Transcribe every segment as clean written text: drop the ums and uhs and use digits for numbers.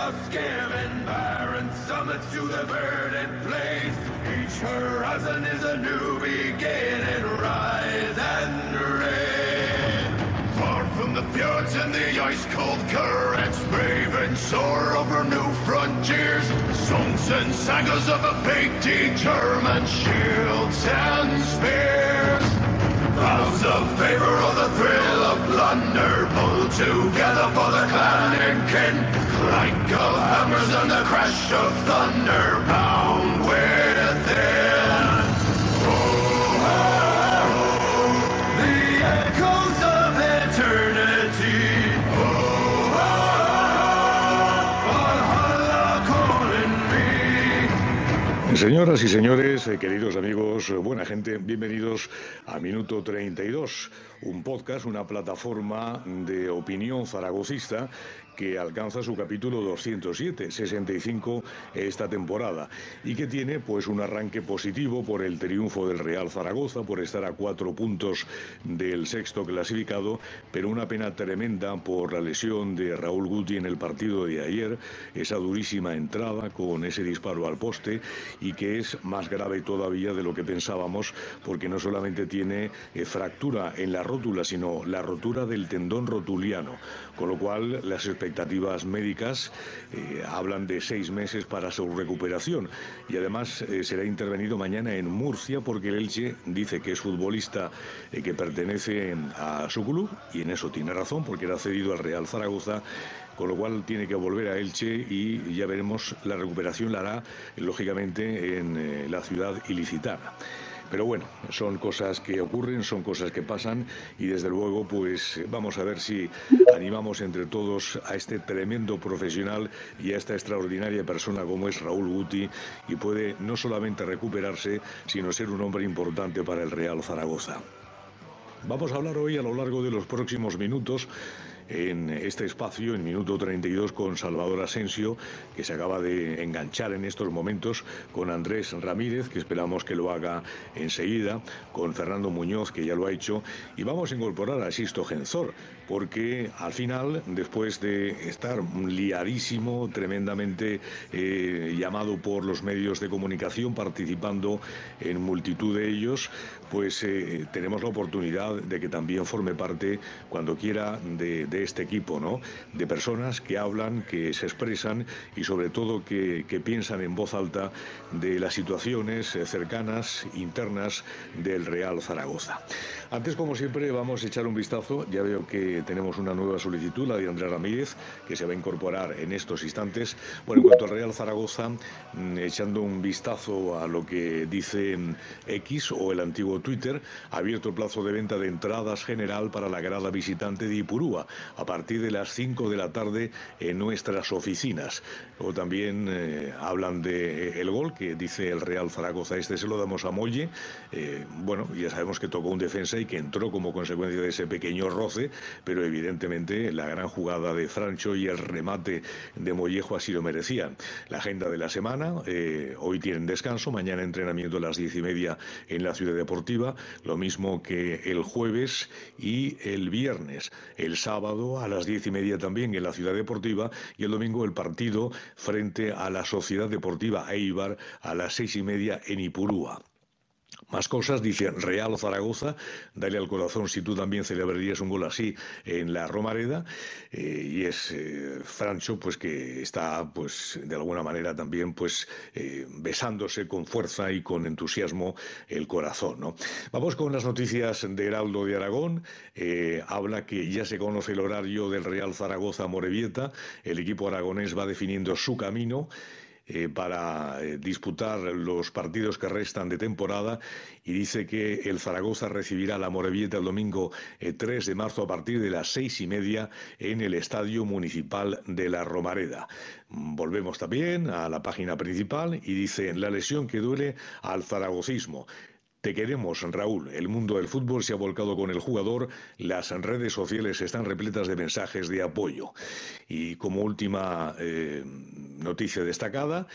of scamming barren summits to the verdant place. Each horizon is a new beginning, rise and reign. Far from the fjords and the ice-cold currents, brave and soar over new frontiers. Songs and sagas of a painted German, shields and spears. Vows of favor or the thrill of plunder, pulled together for the clan and kin. Clank of hammers and the crash of thunder, bound within. Oh, oh, oh, the echoes of eternity. Oh, oh, oh, Valhalla calling me. Señoras y señores, queridos amigos, buena gente, bienvenidos a Minuto 32, un podcast, una plataforma de opinión zaragocista que alcanza su capítulo 207, 65 esta temporada, y que tiene pues un arranque positivo por el triunfo del Real Zaragoza, por estar a 4 puntos del sexto clasificado, pero una pena tremenda por la lesión de Raúl Guti en el partido de ayer, esa durísima entrada con ese disparo al poste, y que es más grave todavía de lo que pensábamos, porque no solamente tiene fractura en la rótula, sino la rotura del tendón rotuliano, con lo cual las expectativas médicas hablan de 6 meses para su recuperación, y además será intervenido mañana en Murcia, porque el Elche dice que es futbolista que pertenece a su club, y en eso tiene razón, porque era cedido al Real Zaragoza, con lo cual tiene que volver a Elche, y ya veremos, la recuperación la hará lógicamente en la ciudad ilicitana. Pero bueno, son cosas que ocurren, son cosas que pasan, y desde luego pues vamos a ver si animamos entre todos a este tremendo profesional y a esta extraordinaria persona como es Raúl Guti, y puede no solamente recuperarse, sino ser un hombre importante para el Real Zaragoza. Vamos a hablar hoy a lo largo de los próximos minutos en este espacio, en Minuto 32, con Salvador Asensio, que se acaba de enganchar en estos momentos, con Andrés Ramírez, que esperamos que lo haga enseguida, con Fernando Muñoz, que ya lo ha hecho, y vamos a incorporar a Sisto Genzor, porque al final, después de estar liadísimo, tremendamente llamado por los medios de comunicación, participando en multitud de ellos, pues tenemos la oportunidad de que también forme parte, cuando quiera, de este equipo, ¿no? De personas que hablan, que se expresan, y sobre todo que piensan en voz alta de las situaciones cercanas, internas del Real Zaragoza. Antes, como siempre, vamos a echar un vistazo. Ya veo que tenemos una nueva solicitud, la de Andrés Ramírez, que se va a incorporar en estos instantes. Bueno, en cuanto al Real Zaragoza, echando un vistazo a lo que dice X, o el antiguo Twitter, ha abierto el plazo de venta de entradas general para la grada visitante de Ipurúa a partir de las 5 de la tarde en nuestras oficinas. O también hablan de el gol que dice el Real Zaragoza, este se lo damos a Molle. Bueno, ya sabemos que tocó un defensa y que entró como consecuencia de ese pequeño roce, pero evidentemente la gran jugada de Francho y el remate de Mollejo así lo merecían. La agenda de la semana, hoy tienen descanso, mañana entrenamiento a las 10:30 en la Ciudad Deportiva, lo mismo que el jueves y el viernes. El sábado a las 10:30 también en la Ciudad Deportiva, y el domingo el partido frente a la Sociedad Deportiva Eibar a las 6:30 en Ipurúa. Más cosas, dice Real Zaragoza, dale al corazón si tú también celebrarías un gol así en la Romareda, y es Francho, pues que está, pues de alguna manera también, pues besándose con fuerza y con entusiasmo el corazón, ¿no? Vamos con las noticias de Heraldo de Aragón. Habla que ya se conoce el horario del Real Zaragoza Morevieta, el equipo aragonés va definiendo su camino para disputar los partidos que restan de temporada, y dice que el Zaragoza recibirá la Morevieta el domingo 3 de marzo a partir de las 6:30 en el Estadio Municipal de la Romareda. Volvemos también a la página principal y dice: la lesión que duele al zaragocismo. Te queremos, Raúl. El mundo del fútbol se ha volcado con el jugador. Las redes sociales están repletas de mensajes de apoyo. Y como última noticia destacada,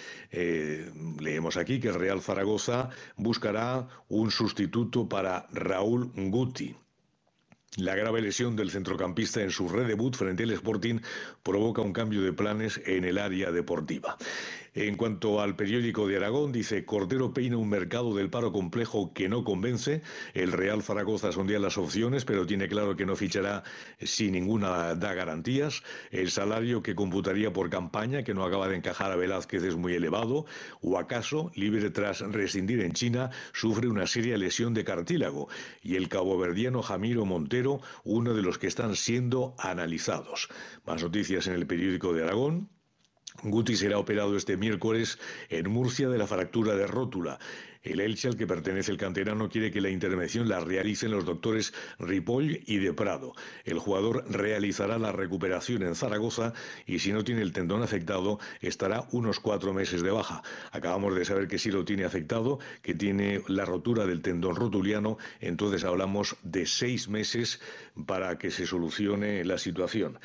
leemos aquí que el Real Zaragoza buscará un sustituto para Raúl Guti. La grave lesión del centrocampista en su redebut frente al Sporting provoca un cambio de planes en el área deportiva. En cuanto al periódico de Aragón, dice: Cordero peina un mercado del paro complejo que no convence. El Real Zaragoza sondea las opciones, pero tiene claro que no fichará si ninguna da garantías. El salario que computaría por campaña, que no acaba de encajar a Velázquez, es muy elevado. O acaso, libre tras rescindir en China, sufre una seria lesión de cartílago. Y el caboverdiano Jamiro Montero, uno de los que están siendo analizados. Más noticias en el periódico de Aragón. Guti será operado este miércoles en Murcia de la fractura de rótula. El Elche, al que pertenece el canterano, quiere que la intervención la realicen los doctores Ripoll y de Prado. El jugador realizará la recuperación en Zaragoza y, si no tiene el tendón afectado, estará unos 4 meses de baja. Acabamos de saber que sí lo tiene afectado, que tiene la rotura del tendón rotuliano, entonces hablamos de 6 meses para que se solucione la situación.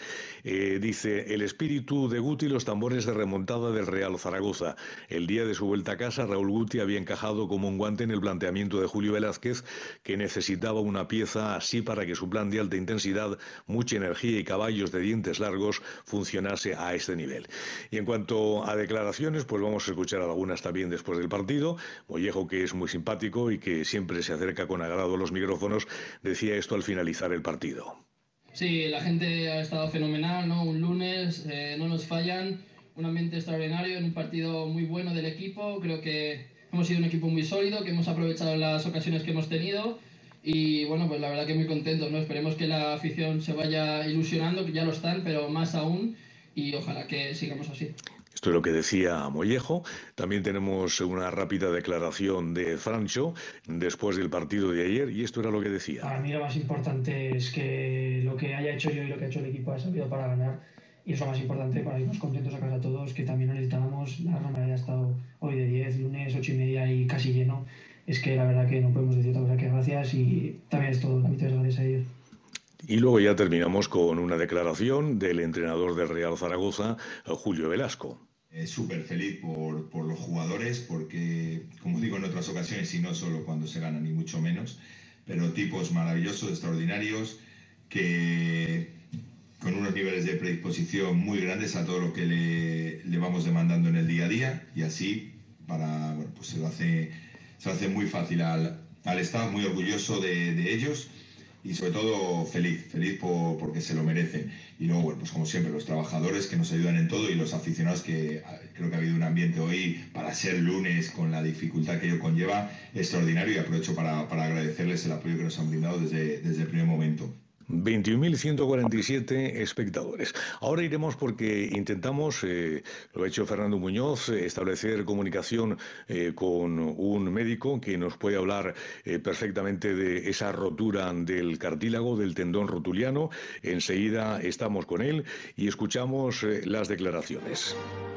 Dice: el espíritu de Guti, los tambores de remontada del Real Zaragoza. El día de su vuelta a casa, Raúl Guti había encajado como un guante en el planteamiento de Julio Velázquez, que necesitaba una pieza así para que su plan de alta intensidad, mucha energía y caballos de dientes largos funcionase a este nivel. Y en cuanto a declaraciones, pues vamos a escuchar algunas también después del partido. Mollejo, que es muy simpático y que siempre se acerca con agrado a los micrófonos, decía esto al finalizar el partido. Sí, la gente ha estado fenomenal, ¿no? Un lunes, no nos fallan, un ambiente extraordinario en un partido muy bueno del equipo. Creo que hemos sido un equipo muy sólido, que hemos aprovechado las ocasiones que hemos tenido y bueno, pues la verdad que muy contentos, ¿no? Esperemos que la afición se vaya ilusionando, que ya lo están, pero más aún, y ojalá que sigamos así. Esto es lo que decía Mollejo. También tenemos una rápida declaración de Francho después del partido de ayer, y esto era lo que decía. Para mí lo más importante es que lo que haya hecho yo y lo que ha hecho el equipo ha servido para ganar, y es lo más importante para irnos contentos a casa todos, que también lo necesitábamos. La jornada ya ha estado hoy de 10, lunes 8:30 y casi lleno. Es que la verdad que no podemos decir otra cosa que gracias, y también es todo, la mitad es gracias a ellos. Y luego ya terminamos con una declaración del entrenador del Real Zaragoza, Julio Velasco. Súper feliz por los jugadores, porque, como digo en otras ocasiones, y no solo cuando se gana, ni mucho menos, pero tipos maravillosos, extraordinarios, que con unos niveles de predisposición muy grandes a todo lo que le vamos demandando en el día a día, y así pues se lo hace muy fácil al staff, muy orgulloso de ellos. Y sobre todo feliz porque se lo merecen. Y luego, bueno, pues como siempre, los trabajadores que nos ayudan en todo, y los aficionados, que creo que ha habido un ambiente hoy, para ser lunes, con la dificultad que ello conlleva, extraordinario, y aprovecho para agradecerles el apoyo que nos han brindado desde el primer momento. 21.147 espectadores. Ahora iremos porque intentamos, lo ha hecho Fernando Muñoz, establecer comunicación con un médico que nos puede hablar perfectamente de esa rotura del cartílago, del tendón rotuliano. Enseguida estamos con él y escuchamos las declaraciones.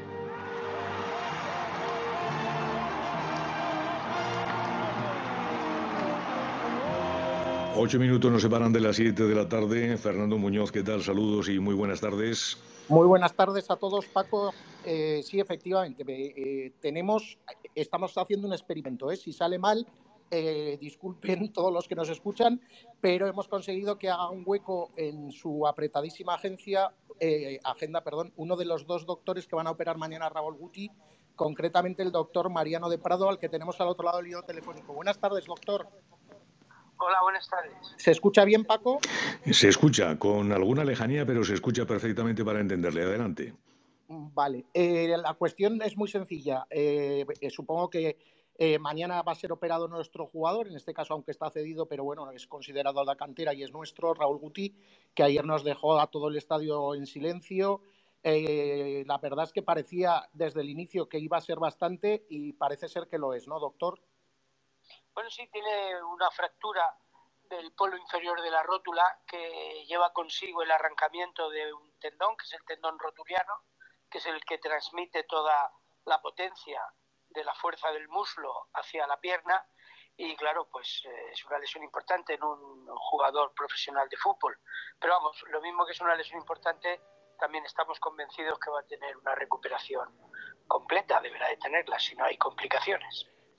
8 minutos nos separan de las 7 de la tarde. Fernando Muñoz, ¿qué tal? Saludos y muy buenas tardes. Muy buenas tardes a todos, Paco. Sí, efectivamente, estamos haciendo un experimento. Si sale mal, disculpen todos los que nos escuchan, pero hemos conseguido que haga un hueco en su apretadísima agenda, uno de los 2 doctores que van a operar mañana a Raúl Guti, concretamente el doctor Mariano de Prado, al que tenemos al otro lado del hilo telefónico. Buenas tardes, doctor. Hola, buenas tardes. ¿Se escucha bien, Paco? Se escucha con alguna lejanía, pero se escucha perfectamente para entenderle. Adelante. Vale. La cuestión es muy sencilla. Supongo que mañana va a ser operado nuestro jugador, en este caso, aunque está cedido, pero bueno, es considerado la cantera y es nuestro, Raúl Guti, que ayer nos dejó a todo el estadio en silencio. La verdad es que parecía desde el inicio que iba a ser bastante, y parece ser que lo es, ¿no, doctor? Bueno, sí, tiene una fractura del polo inferior de la rótula que lleva consigo el arrancamiento de un tendón, que es el tendón rotuliano, que es el que transmite toda la potencia de la fuerza del muslo hacia la pierna, y claro, pues es una lesión importante en un jugador profesional de fútbol. Pero vamos, lo mismo que es una lesión importante, también estamos convencidos que va a tener una recuperación completa, deberá de tenerla si no hay complicaciones.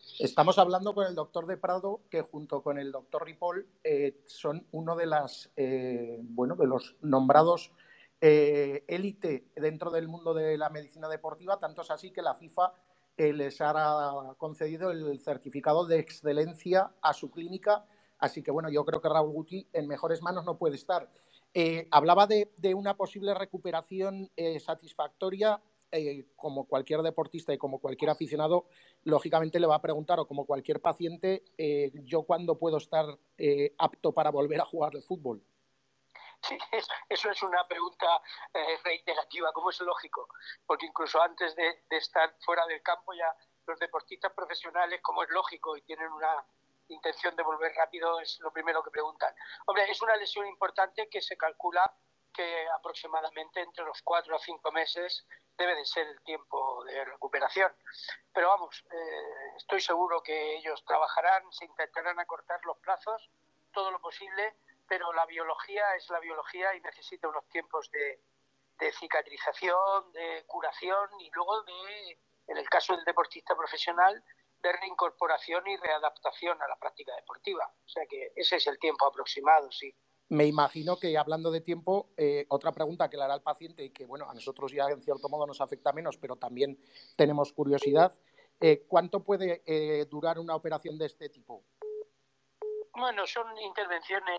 Estamos hablando con el doctor de Prado, que junto con el doctor Ripoll son uno de de los nombrados élite dentro del mundo de la medicina deportiva, tanto es así que la FIFA les ha concedido el certificado de excelencia a su clínica. Así que bueno, yo creo que Raúl Guti en mejores manos no puede estar. Hablaba de una posible recuperación satisfactoria. Como cualquier deportista y como cualquier aficionado, lógicamente le va a preguntar, o como cualquier paciente, ¿yo cuándo puedo estar apto para volver a jugar al fútbol? Sí, eso es una pregunta reiterativa, como es lógico, porque incluso antes de estar fuera del campo ya los deportistas profesionales, como es lógico, y tienen una intención de volver rápido, es lo primero que preguntan. Hombre, es una lesión importante que se calcula que aproximadamente entre los 4 a 5 meses debe de ser el tiempo de recuperación. Pero vamos, estoy seguro que ellos trabajarán, se intentarán acortar los plazos todo lo posible, pero la biología es la biología y necesita unos tiempos de cicatrización, de curación y luego en el caso del deportista profesional, de reincorporación y readaptación a la práctica deportiva. O sea que ese es el tiempo aproximado, sí. Me imagino que, hablando de tiempo, otra pregunta que le hará al paciente y que, bueno, a nosotros ya en cierto modo nos afecta menos, pero también tenemos curiosidad, ¿cuánto puede durar una operación de este tipo? Bueno, son intervenciones.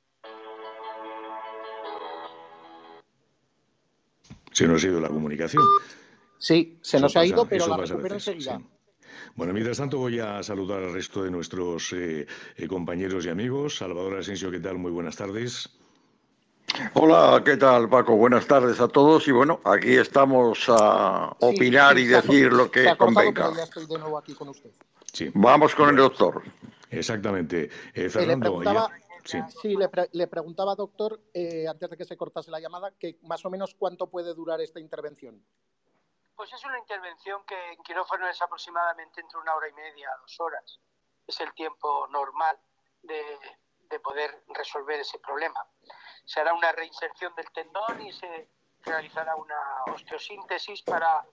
Se nos ha ido la comunicación. Sí, se nos ha ido, pero la recupero enseguida. Sí. Bueno, mientras tanto voy a saludar al resto de nuestros compañeros y amigos. Salvador Asensio, ¿qué tal? Muy buenas tardes. Hola, ¿qué tal, Paco? Buenas tardes a todos y bueno, aquí estamos a opinar y decir lo que convenga. Pero ya estoy de nuevo aquí con usted. Sí. Vamos con el doctor. Exactamente. Fernando, le preguntaba, doctor, antes de que se cortase la llamada, que más o menos cuánto puede durar esta intervención. Pues es una intervención que en quirófano es aproximadamente entre 1 hora y media a 2 horas. Es el tiempo normal de poder resolver ese problema. Se hará una reinserción del tendón y se realizará una osteosíntesis para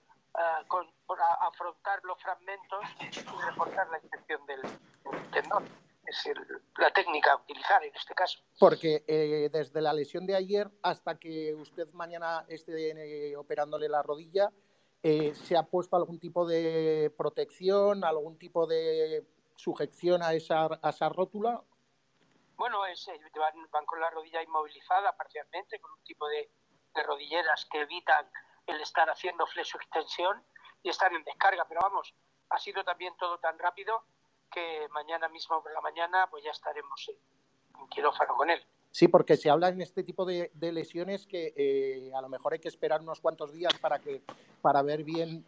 afrontar los fragmentos y reforzar la inserción del tendón. Es la técnica a utilizar en este caso. Porque desde la lesión de ayer hasta que usted mañana esté operándole la rodilla, ¿se ha puesto algún tipo de protección, algún tipo de sujeción a esa rótula? Bueno, van con la rodilla inmovilizada parcialmente, con un tipo de rodilleras que evitan el estar haciendo flexo-extensión y están en descarga. Pero vamos, ha sido también todo tan rápido que mañana mismo por la mañana pues ya estaremos en quirófano con él. Sí, porque se habla en este tipo de lesiones que a lo mejor hay que esperar unos cuantos días para ver bien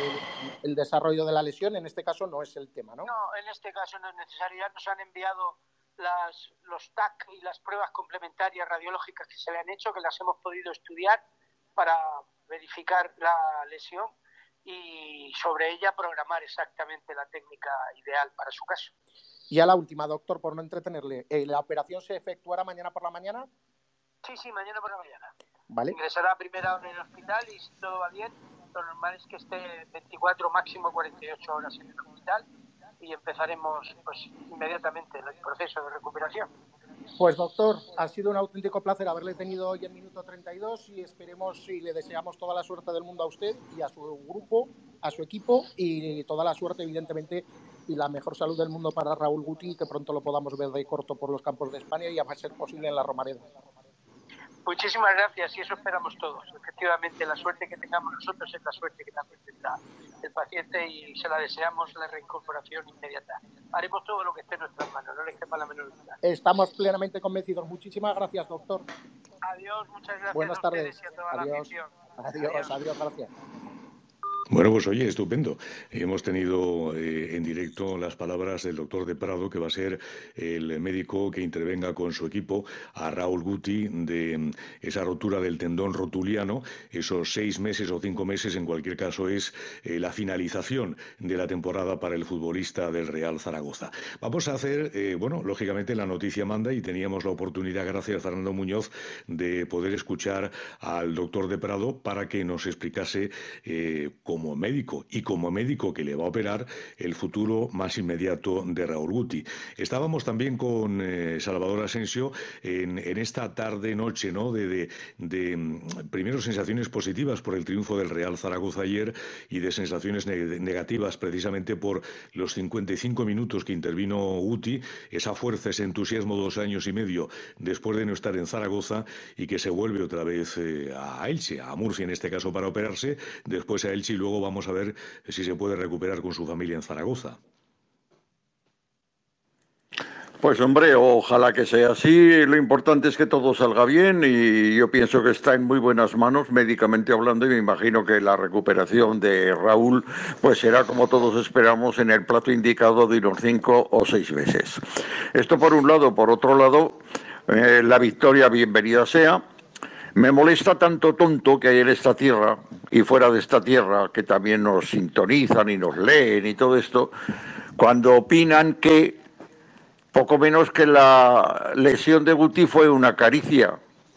el desarrollo de la lesión. En este caso no es el tema, ¿no? No, en este caso no es necesario. Ya nos han enviado los TAC y las pruebas complementarias radiológicas que se le han hecho, que las hemos podido estudiar para verificar la lesión y sobre ella programar exactamente la técnica ideal para su caso. Y a la última, doctor, por no entretenerle, ¿la operación se efectuará mañana por la mañana? Sí, mañana por la mañana. Vale. Ingresará a primera hora en el hospital y si todo va bien, lo normal es que esté 24, máximo 48 horas en el hospital y empezaremos pues inmediatamente el proceso de recuperación. Pues doctor, ha sido un auténtico placer haberle tenido hoy en Minuto 32 y esperemos y le deseamos toda la suerte del mundo a usted y a su grupo, a su equipo y toda la suerte, evidentemente, y la mejor salud del mundo para Raúl Guti, que pronto lo podamos ver de corto por los campos de España y a más ser posible en la Romareda. Muchísimas gracias y eso esperamos todos. Efectivamente, la suerte que tengamos nosotros es la suerte que también tendrá el paciente y se la deseamos la reincorporación inmediata. Haremos todo lo que esté en nuestras manos, no les quepa la menor duda. Estamos plenamente convencidos. Muchísimas gracias, doctor. Adiós, muchas gracias. Buenas tardes. Y a toda Adiós. La afición. Adiós, gracias. Bueno, pues oye, estupendo. Hemos tenido en directo las palabras del doctor de Prado, que va a ser el médico que intervenga con su equipo a Raúl Guti de esa rotura del tendón rotuliano. Esos 6 meses o 5 meses, en cualquier caso, es la finalización de la temporada para el futbolista del Real Zaragoza. Vamos a hacer, lógicamente la noticia manda y teníamos la oportunidad, gracias a Fernando Muñoz, de poder escuchar al doctor de Prado para que nos explicase cómo como médico y como médico que le va a operar el futuro más inmediato de Raúl Guti. Estábamos también con Salvador Asensio en esta tarde-noche, ¿no? de primero sensaciones positivas por el triunfo del Real Zaragoza ayer y de sensaciones negativas precisamente por los 55 minutos que intervino Guti, esa fuerza, ese entusiasmo 2 años y medio después de no estar en Zaragoza y que se vuelve otra vez a Elche, a Murcia en este caso para operarse, después a Elche y luego vamos a ver si se puede recuperar con su familia en Zaragoza. Pues hombre, ojalá que sea así. Lo importante es que todo salga bien y yo pienso que está en muy buenas manos médicamente hablando y me imagino que la recuperación de Raúl pues será como todos esperamos en el plazo indicado de unos 5 o 6 meses. Esto por un lado. Por otro lado, la victoria bienvenida sea. Me molesta tanto tonto que hay en esta tierra y fuera de esta tierra, que también nos sintonizan y nos leen y todo esto, cuando opinan que poco menos que la lesión de Guti fue una caricia,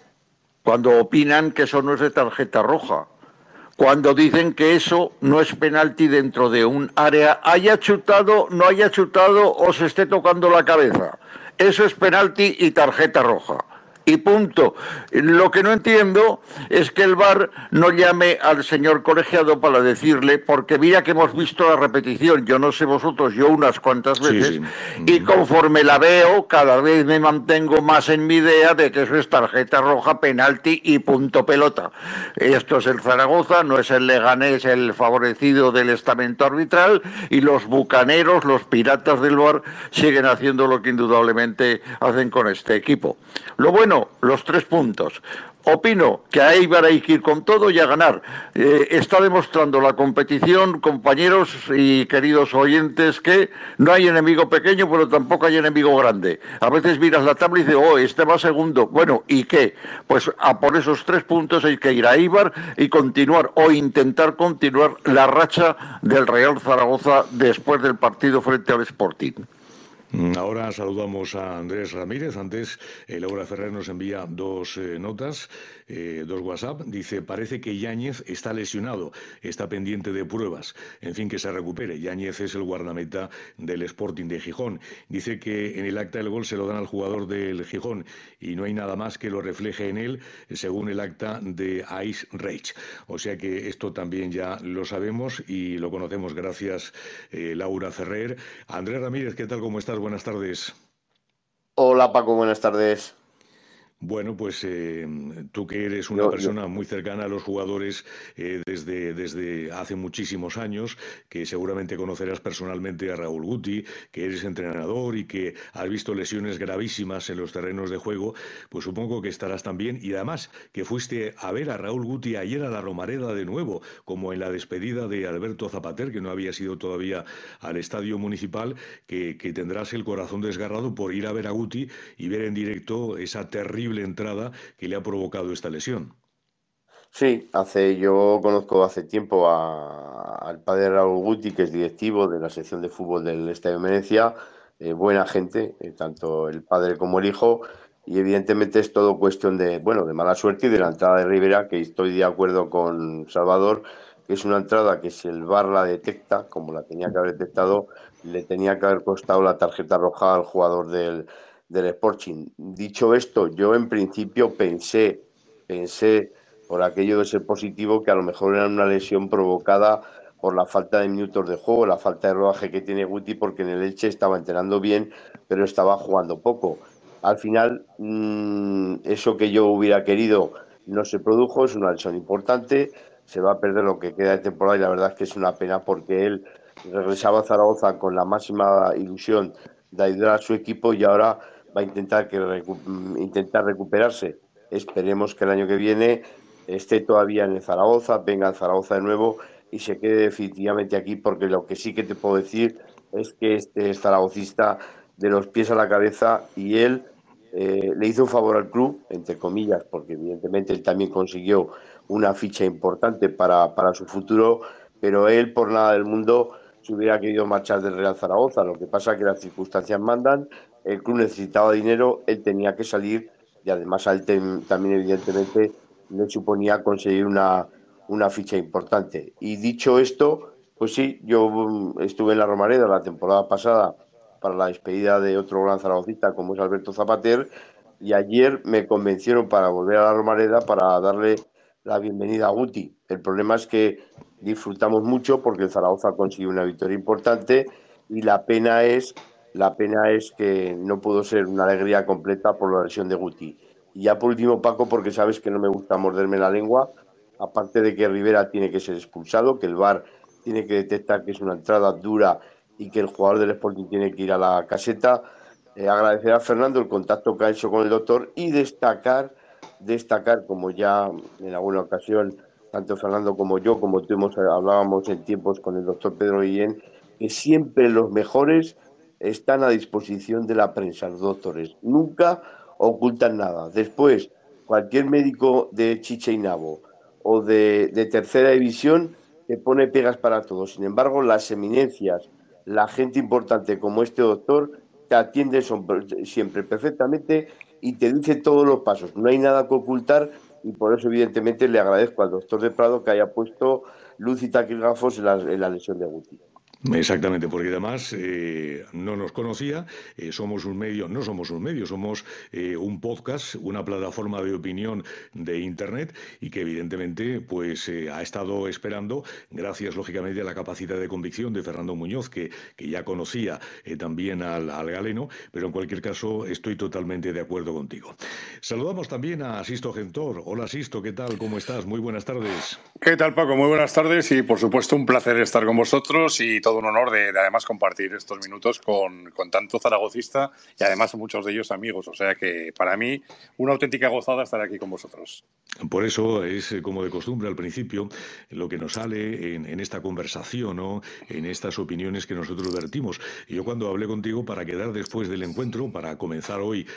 cuando opinan que eso no es de tarjeta roja, cuando dicen que eso no es penalti dentro de un área, haya chutado, no haya chutado o se esté tocando la cabeza. Eso es penalti y tarjeta roja. Y punto. Lo que no entiendo es que el VAR no llame al señor colegiado para decirle, porque mira que hemos visto la repetición, yo no sé vosotros, yo unas cuantas veces, sí. Y conforme la veo, cada vez me mantengo más en mi idea de que eso es tarjeta roja, penalti y punto pelota. Esto es el Zaragoza, no es el Leganés el favorecido del estamento arbitral, y los bucaneros, los piratas del VAR, siguen haciendo lo que indudablemente hacen con este equipo. Lo bueno, los 3 puntos. Opino que a Eibar hay que ir con todo y a ganar. Está demostrando la competición, compañeros y queridos oyentes, que no hay enemigo pequeño, pero tampoco hay enemigo grande. A veces miras la tabla y dices, oh, este va segundo. Bueno, ¿y qué? Pues a por esos 3 puntos hay que ir a Eibar y continuar o intentar continuar la racha del Real Zaragoza después del partido frente al Sporting. Ahora saludamos a Andrés Ramírez. Antes, Laura Ferrer nos envía 2 notas, 2 WhatsApp. Dice, parece que Yáñez está lesionado, está pendiente de pruebas. En fin, que se recupere. Yáñez es el guardameta del Sporting de Gijón. Dice que en el acta del gol se lo dan al jugador del Gijón y no hay nada más que lo refleje en él, según el acta de Ice Rage. O sea que esto también ya lo sabemos y lo conocemos. Gracias, Laura Ferrer. Andrés Ramírez, ¿qué tal? ¿Cómo estás? Buenas tardes. Hola Paco, buenas tardes. Bueno, pues tú que eres una persona muy cercana a los jugadores desde hace muchísimos años, que seguramente conocerás personalmente a Raúl Guti, que eres entrenador y que has visto lesiones gravísimas en los terrenos de juego, pues supongo que estarás también. Y además que fuiste a ver a Raúl Guti ayer a la Romareda de nuevo, como en la despedida de Alberto Zapater, que no había sido todavía al Estadio Municipal, que tendrás el corazón desgarrado por ir a ver a Guti y ver en directo esa terrible entrada que le ha provocado esta lesión. Sí, yo conozco hace tiempo al padre Raúl Guti, que es directivo de la sección de fútbol del Estadio de Venecia, buena gente, tanto el padre como el hijo, y evidentemente es todo cuestión de mala suerte y de la entrada de Rivera, que estoy de acuerdo con Salvador, que es una entrada que si el VAR la detecta, como la tenía que haber detectado, le tenía que haber costado la tarjeta roja al jugador del Sporting. Dicho esto, yo en principio pensé por aquello de ser positivo, que a lo mejor era una lesión provocada por la falta de minutos de juego, la falta de rodaje que tiene Guti, porque en el Elche estaba entrenando bien, pero estaba jugando poco. Al final, eso que yo hubiera querido no se produjo, es una lesión importante, se va a perder lo que queda de temporada y la verdad es que es una pena porque él regresaba a Zaragoza con la máxima ilusión de ayudar a su equipo y ahora va a intentar recuperarse. Esperemos que el año que viene esté todavía en el Zaragoza, venga al Zaragoza de nuevo y se quede definitivamente aquí, porque lo que sí que te puedo decir es que este es zaragocista de los pies a la cabeza y él le hizo un favor al club, entre comillas, porque evidentemente él también consiguió una ficha importante para su futuro, pero él por nada del mundo se hubiera querido marchar del Real Zaragoza. Lo que pasa es que las circunstancias mandan, el club necesitaba dinero, él tenía que salir y además a él también evidentemente le suponía conseguir una una ficha importante. Y dicho esto, pues sí, yo estuve en la Romareda la temporada pasada para la despedida de otro gran zaragocista como es Alberto Zapater, y ayer me convencieron para volver a la Romareda para darle la bienvenida a Guti. El problema es que disfrutamos mucho porque el Zaragoza consiguió una victoria importante y la pena es que no pudo ser una alegría completa por la lesión de Guti. Y ya por último, Paco, porque sabes que no me gusta morderme la lengua, aparte de que Rivera tiene que ser expulsado, que el VAR tiene que detectar que es una entrada dura y que el jugador del Sporting tiene que ir a la caseta, agradecer a Fernando el contacto que ha hecho con el doctor y destacar, como ya en alguna ocasión, tanto Fernando como yo, como tú hablábamos en tiempos con el doctor Pedro Guillén, que siempre los mejores están a disposición de la prensa, los doctores. Nunca ocultan nada. Después, cualquier médico de Chicha y Nabo o de tercera división te pone pegas para todo. Sin embargo, las eminencias, la gente importante como este doctor, te atiende siempre perfectamente y te dice todos los pasos. No hay nada que ocultar y por eso, evidentemente, le agradezco al doctor de Prado que haya puesto luz y taquígrafos en la lesión de Guti. Exactamente, porque además no nos conocía, somos un medio, no somos un medio, somos un podcast, una plataforma de opinión de Internet y que evidentemente pues ha estado esperando, gracias lógicamente a la capacidad de convicción de Fernando Muñoz, que ya conocía también al galeno, pero en cualquier caso estoy totalmente de acuerdo contigo. Saludamos también a Sisto Gentor. Hola Sisto, ¿qué tal? ¿Cómo estás? Muy buenas tardes. ¿Qué tal, Paco? Muy buenas tardes y, por supuesto, un placer estar con vosotros y todo un honor de además compartir estos minutos con tanto zaragocista y además muchos de ellos amigos. O sea que, para mí, una auténtica gozada estar aquí con vosotros. Por eso es, como de costumbre al principio, lo que nos sale en esta conversación, ¿no? En estas opiniones que nosotros vertimos. Y yo cuando hablé contigo para quedar después del encuentro, para comenzar hoy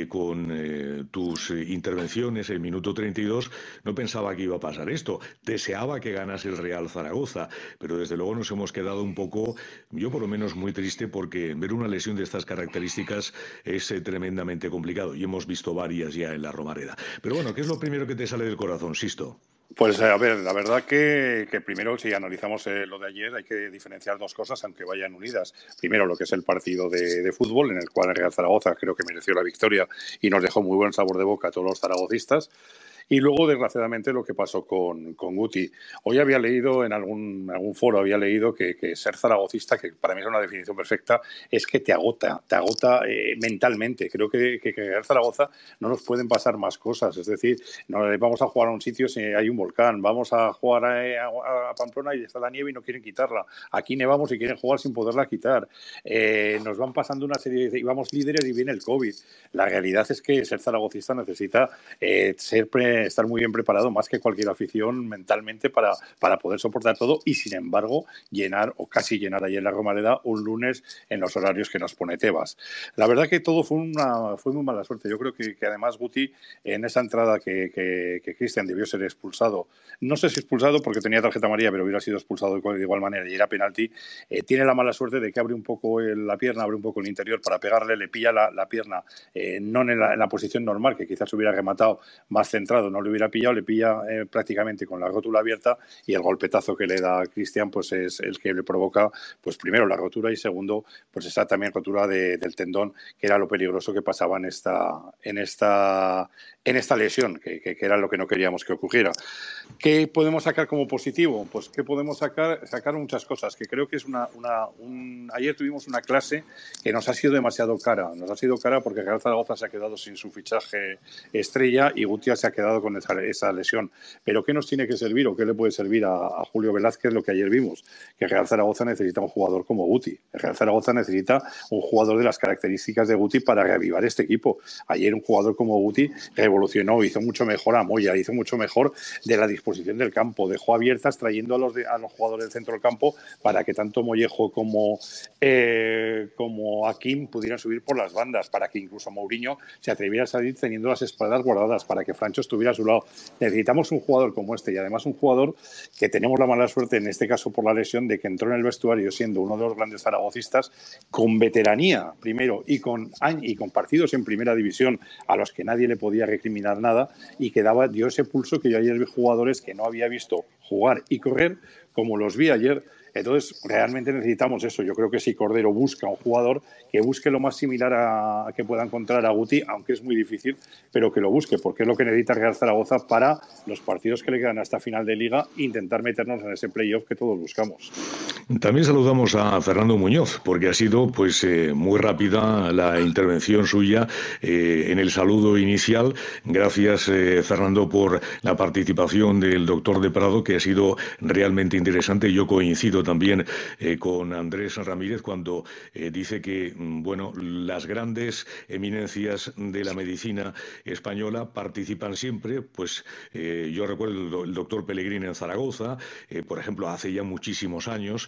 con tus intervenciones en minuto 32, no pensaba que iba a pasar esto. Deseaba que ganase el Real Zaragoza, pero desde luego nos hemos quedado un poco, yo por lo menos muy triste, porque ver una lesión de estas características es tremendamente complicado y hemos visto varias ya en la Romareda. Pero bueno, ¿qué es lo primero que te sale del corazón, Sisto? Pues a ver, la verdad que primero, si analizamos lo de ayer, hay que diferenciar dos cosas, aunque vayan unidas. Primero, lo que es el partido de fútbol, en el cual el Real Zaragoza creo que mereció la victoria y nos dejó muy buen sabor de boca a todos los zaragocistas. Y luego, desgraciadamente, lo que pasó con Guti. Hoy había leído en algún foro, que ser zaragocista, que para mí es una definición perfecta, es que te agota mentalmente. Creo que en Zaragoza no nos pueden pasar más cosas. Es decir, no vamos a jugar a un sitio si hay un volcán, vamos a jugar a Pamplona y está la nieve y no quieren quitarla. Aquí nevamos y quieren jugar sin poderla quitar. Nos van pasando una serie de... Y vamos líderes y viene el COVID. La realidad es que ser zaragocista necesita estar muy bien preparado, más que cualquier afición, mentalmente para poder soportar todo y, sin embargo, llenar o casi llenar ayer la Romareda un lunes en los horarios que nos pone Tebas. La verdad que todo fue muy mala suerte. Yo creo que además Guti, en esa entrada que Cristian debió ser expulsado, no sé si expulsado porque tenía tarjeta amarilla, pero hubiera sido expulsado de igual manera y era penalti, tiene la mala suerte de que abre un poco la pierna, abre un poco el interior para pegarle, le pilla la pierna, no en la posición normal, que quizás hubiera rematado más centrado, no le hubiera pillado, le pilla prácticamente con la rótula abierta y el golpetazo que le da a Cristian pues es el que le provoca, pues primero la rotura y segundo, pues esa también rotura del tendón, que era lo peligroso que pasaba en esta lesión, que era lo que no queríamos que ocurriera. ¿Qué podemos sacar como positivo? Pues que podemos sacar muchas cosas, que creo que es ayer tuvimos una clase que nos ha sido demasiado cara. Nos ha sido cara porque Real Zaragoza se ha quedado sin su fichaje estrella y Guti se ha quedado con esa lesión. Pero ¿qué nos tiene que servir o qué le puede servir a Julio Velázquez lo que ayer vimos? Que Real Zaragoza necesita un jugador como Guti. Real Zaragoza necesita un jugador de las características de Guti para reavivar este equipo. Ayer un jugador como Guti revolucionó, hizo mucho mejor a Moya, hizo mucho mejor de la disposición del campo, dejó abiertas trayendo a los jugadores del centro del campo para que tanto Mollejo como Akin pudieran subir por las bandas, para que incluso Mourinho se atreviera a salir teniendo las espaldas guardadas, para que Francho estuviera a su lado. Necesitamos un jugador como este y además un jugador que tenemos la mala suerte, en este caso por la lesión, de que entró en el vestuario siendo uno de los grandes zaragocistas con veteranía primero y con partidos en primera división a los que nadie le podía recriminar nada y que dio ese pulso que yo ayer vi jugadores jugadores que no había visto jugar y correr como los vi ayer. Entonces, realmente necesitamos eso. Yo creo que si Cordero busca un jugador, que busque lo más similar a que pueda encontrar a Guti, aunque es muy difícil, pero que lo busque, porque es lo que necesita Real Zaragoza para los partidos que le quedan hasta final de Liga, intentar meternos en ese playoff que todos buscamos. También saludamos a Fernando Muñoz, porque ha sido pues muy rápida la intervención suya en el saludo inicial. Gracias, Fernando, por la participación del doctor de Prado, que ha sido realmente interesante. Yo coincido también con Andrés Ramírez cuando dice que bueno, las grandes eminencias de la medicina española participan siempre. Pues yo recuerdo el doctor Pellegrini en Zaragoza, por ejemplo, hace ya muchísimos años.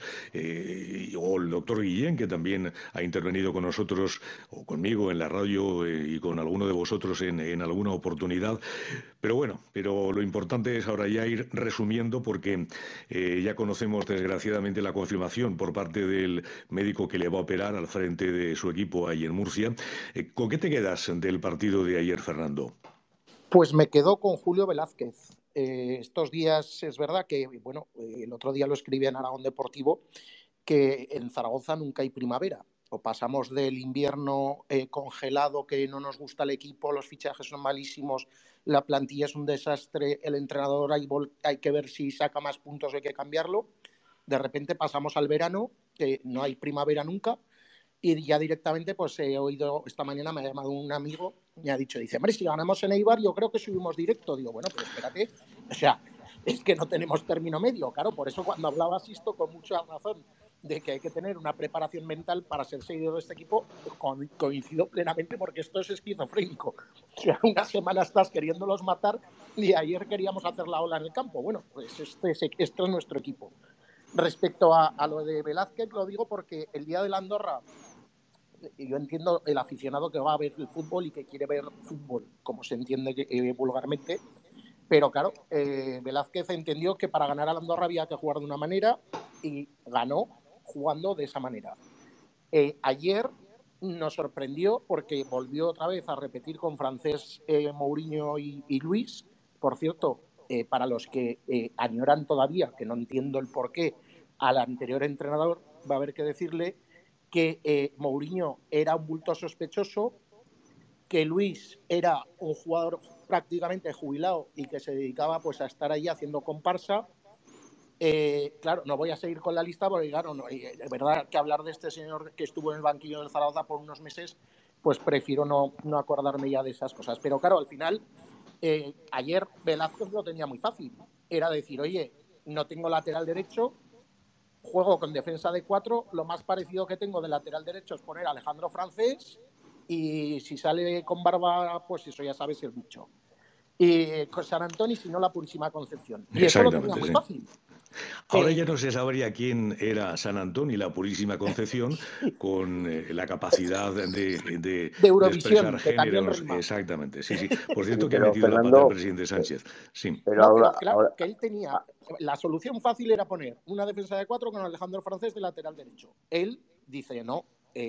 O el doctor Guillén, que también ha intervenido con nosotros o conmigo en la radio y con alguno de vosotros en alguna oportunidad. Pero bueno, lo importante es ahora ya ir resumiendo, porque ya conocemos desgraciadamente la confirmación por parte del médico que le va a operar al frente de su equipo ahí en Murcia. ¿Con qué te quedas del partido de ayer, Fernando? Pues me quedo con Julio Velázquez. Estos días es verdad que, bueno, el otro día lo escribí en Aragón Deportivo, que en Zaragoza nunca hay primavera. O pasamos del invierno congelado, que no nos gusta el equipo, los fichajes son malísimos, la plantilla es un desastre, el entrenador hay que ver si saca más puntos, hay que cambiarlo. De repente pasamos al verano, que no hay primavera nunca, y ya directamente pues he oído, esta mañana me ha llamado un amigo, me ha dicho, dice, hombre, si ganamos en Eibar yo creo que subimos directo. Digo, bueno, pero espérate, o sea, es que no tenemos término medio. Claro, por eso cuando hablabas esto, con mucha razón, de que hay que tener una preparación mental para ser seguidor de este equipo, coincido plenamente, porque esto es esquizofrénico. O sea, una semana estás queriéndolos matar y ayer queríamos hacer la ola en el campo. Bueno, pues esto es nuestro equipo. Respecto a lo de Velázquez, lo digo porque el día de la Andorra, yo entiendo el aficionado que va a ver el fútbol y que quiere ver fútbol, como se entiende vulgarmente, pero claro, Velázquez entendió que para ganar a la Andorra había que jugar de una manera y ganó jugando de esa manera. Ayer nos sorprendió porque volvió otra vez a repetir con Francés, Mourinho y Luis. Por cierto, para los que añoran todavía, que no entiendo el porqué, al anterior entrenador, va a haber que decirle que Mourinho era un bulto sospechoso, que Luis era un jugador prácticamente jubilado y que se dedicaba pues a estar ahí haciendo comparsa. Claro, no voy a seguir con la lista porque, claro, de verdad que hablar de este señor que estuvo en el banquillo del Zaragoza por unos meses, pues prefiero no acordarme ya de esas cosas. Pero claro, al final, ayer Velázquez lo tenía muy fácil. Era decir, oye, no tengo lateral derecho, juego con defensa de 4, lo más parecido que tengo de lateral derecho es poner a Alejandro Francés, y si sale con barba, pues eso ya sabes el mucho. Y con San Antonio, si no la Purísima Concepción. Y eso lo tenía muy fácil. Ahora ya no se sabría quién era San Antonio y la Purísima Concepción, con la capacidad de Eurovisión, expresar que géneros. Exactamente, sí. Por cierto, Sí, que ha metido Fernando, la pata el presidente Sánchez. Sí. Pero ahora, claro, que él tenía, la solución fácil era poner una defensa de 4 con Alejandro Francés de lateral derecho. Él dice, no,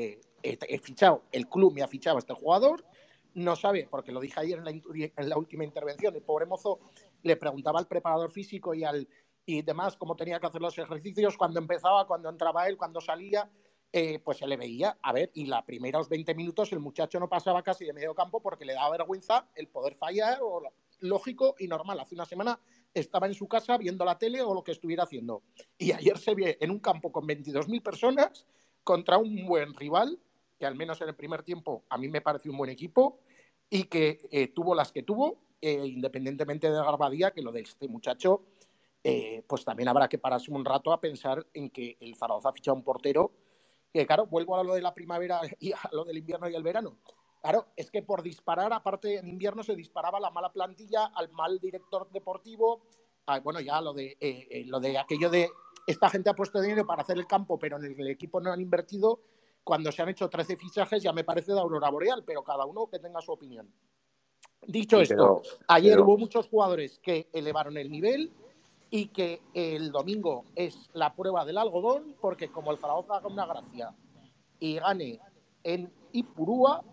he fichado, el club me ha fichado a este jugador, no sabe, porque lo dije ayer en la última intervención, el pobre mozo le preguntaba al preparador físico y demás cómo tenía que hacer los ejercicios, cuando empezaba, cuando entraba él, cuando salía, pues se le veía, a ver, y los primeros 20 minutos el muchacho no pasaba casi de medio campo porque le daba vergüenza el poder fallar, o lógico y normal. Hace una semana estaba en su casa viendo la tele o lo que estuviera haciendo, y ayer se ve en un campo con 22.000 personas contra un buen rival, que al menos en el primer tiempo a mí me pareció un buen equipo, y que tuvo las que tuvo, independientemente de Garbadía, que lo de este muchacho, pues también habrá que pararse un rato a pensar en que el Zaragoza ha fichado un portero, que claro, vuelvo a lo de la primavera y a lo del invierno y el verano. Claro, es que por disparar, aparte en invierno se disparaba la mala plantilla, al mal director deportivo, bueno, ya lo de aquello de esta gente ha puesto dinero para hacer el campo, pero en el equipo no han invertido. Cuando se han hecho 13 fichajes ya me parece de aurora boreal, pero cada uno que tenga su opinión. Dicho esto, ayer hubo muchos jugadores que elevaron el nivel y que el domingo es la prueba del algodón, porque como el Zaragoza haga una gracia y gane en Ipurúa,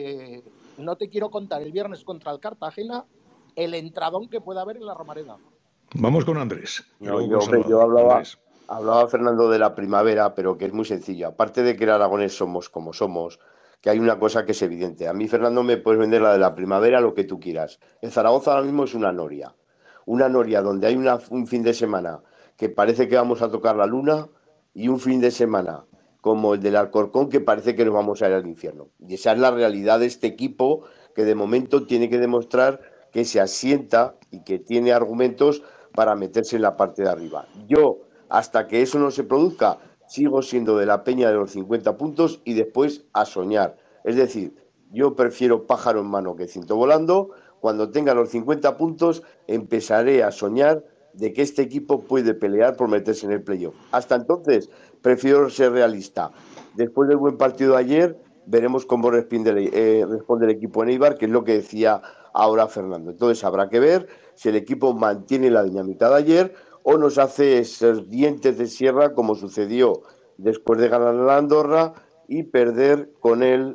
no te quiero contar el viernes contra el Cartagena el entradón que puede haber en la Romareda. Vamos con Andrés. No, yo hablaba, Fernando, de la primavera, pero que es muy sencillo. Aparte de que en Aragonés somos como somos, que hay una cosa que es evidente. A mí, Fernando, me puedes vender la de la primavera, lo que tú quieras. En Zaragoza ahora mismo es una noria. Una noria donde hay un fin de semana que parece que vamos a tocar la luna y un fin de semana como el del Alcorcón que parece que nos vamos a ir al infierno. Y esa es la realidad de este equipo que de momento tiene que demostrar que se asienta y que tiene argumentos para meterse en la parte de arriba. Yo, hasta que eso no se produzca, sigo siendo de la peña de los 50 puntos y después a soñar. Es decir, yo prefiero pájaro en mano que ciento volando. Cuando tenga los 50 puntos, empezaré a soñar de que este equipo puede pelear por meterse en el playoff. Hasta entonces, prefiero ser realista. Después del buen partido de ayer, veremos cómo responde el equipo en Eibar, que es lo que decía ahora Fernando. Entonces habrá que ver si el equipo mantiene la dinámica de ayer o nos hace esos dientes de sierra como sucedió después de ganar la Andorra y perder con él,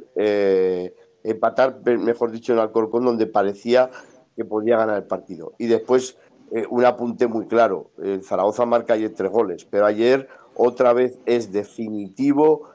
empatar, mejor dicho, en Alcorcón, donde parecía que podía ganar el partido. Y después un apunte muy claro, el Zaragoza marca ayer 3 goles, pero ayer otra vez es definitivo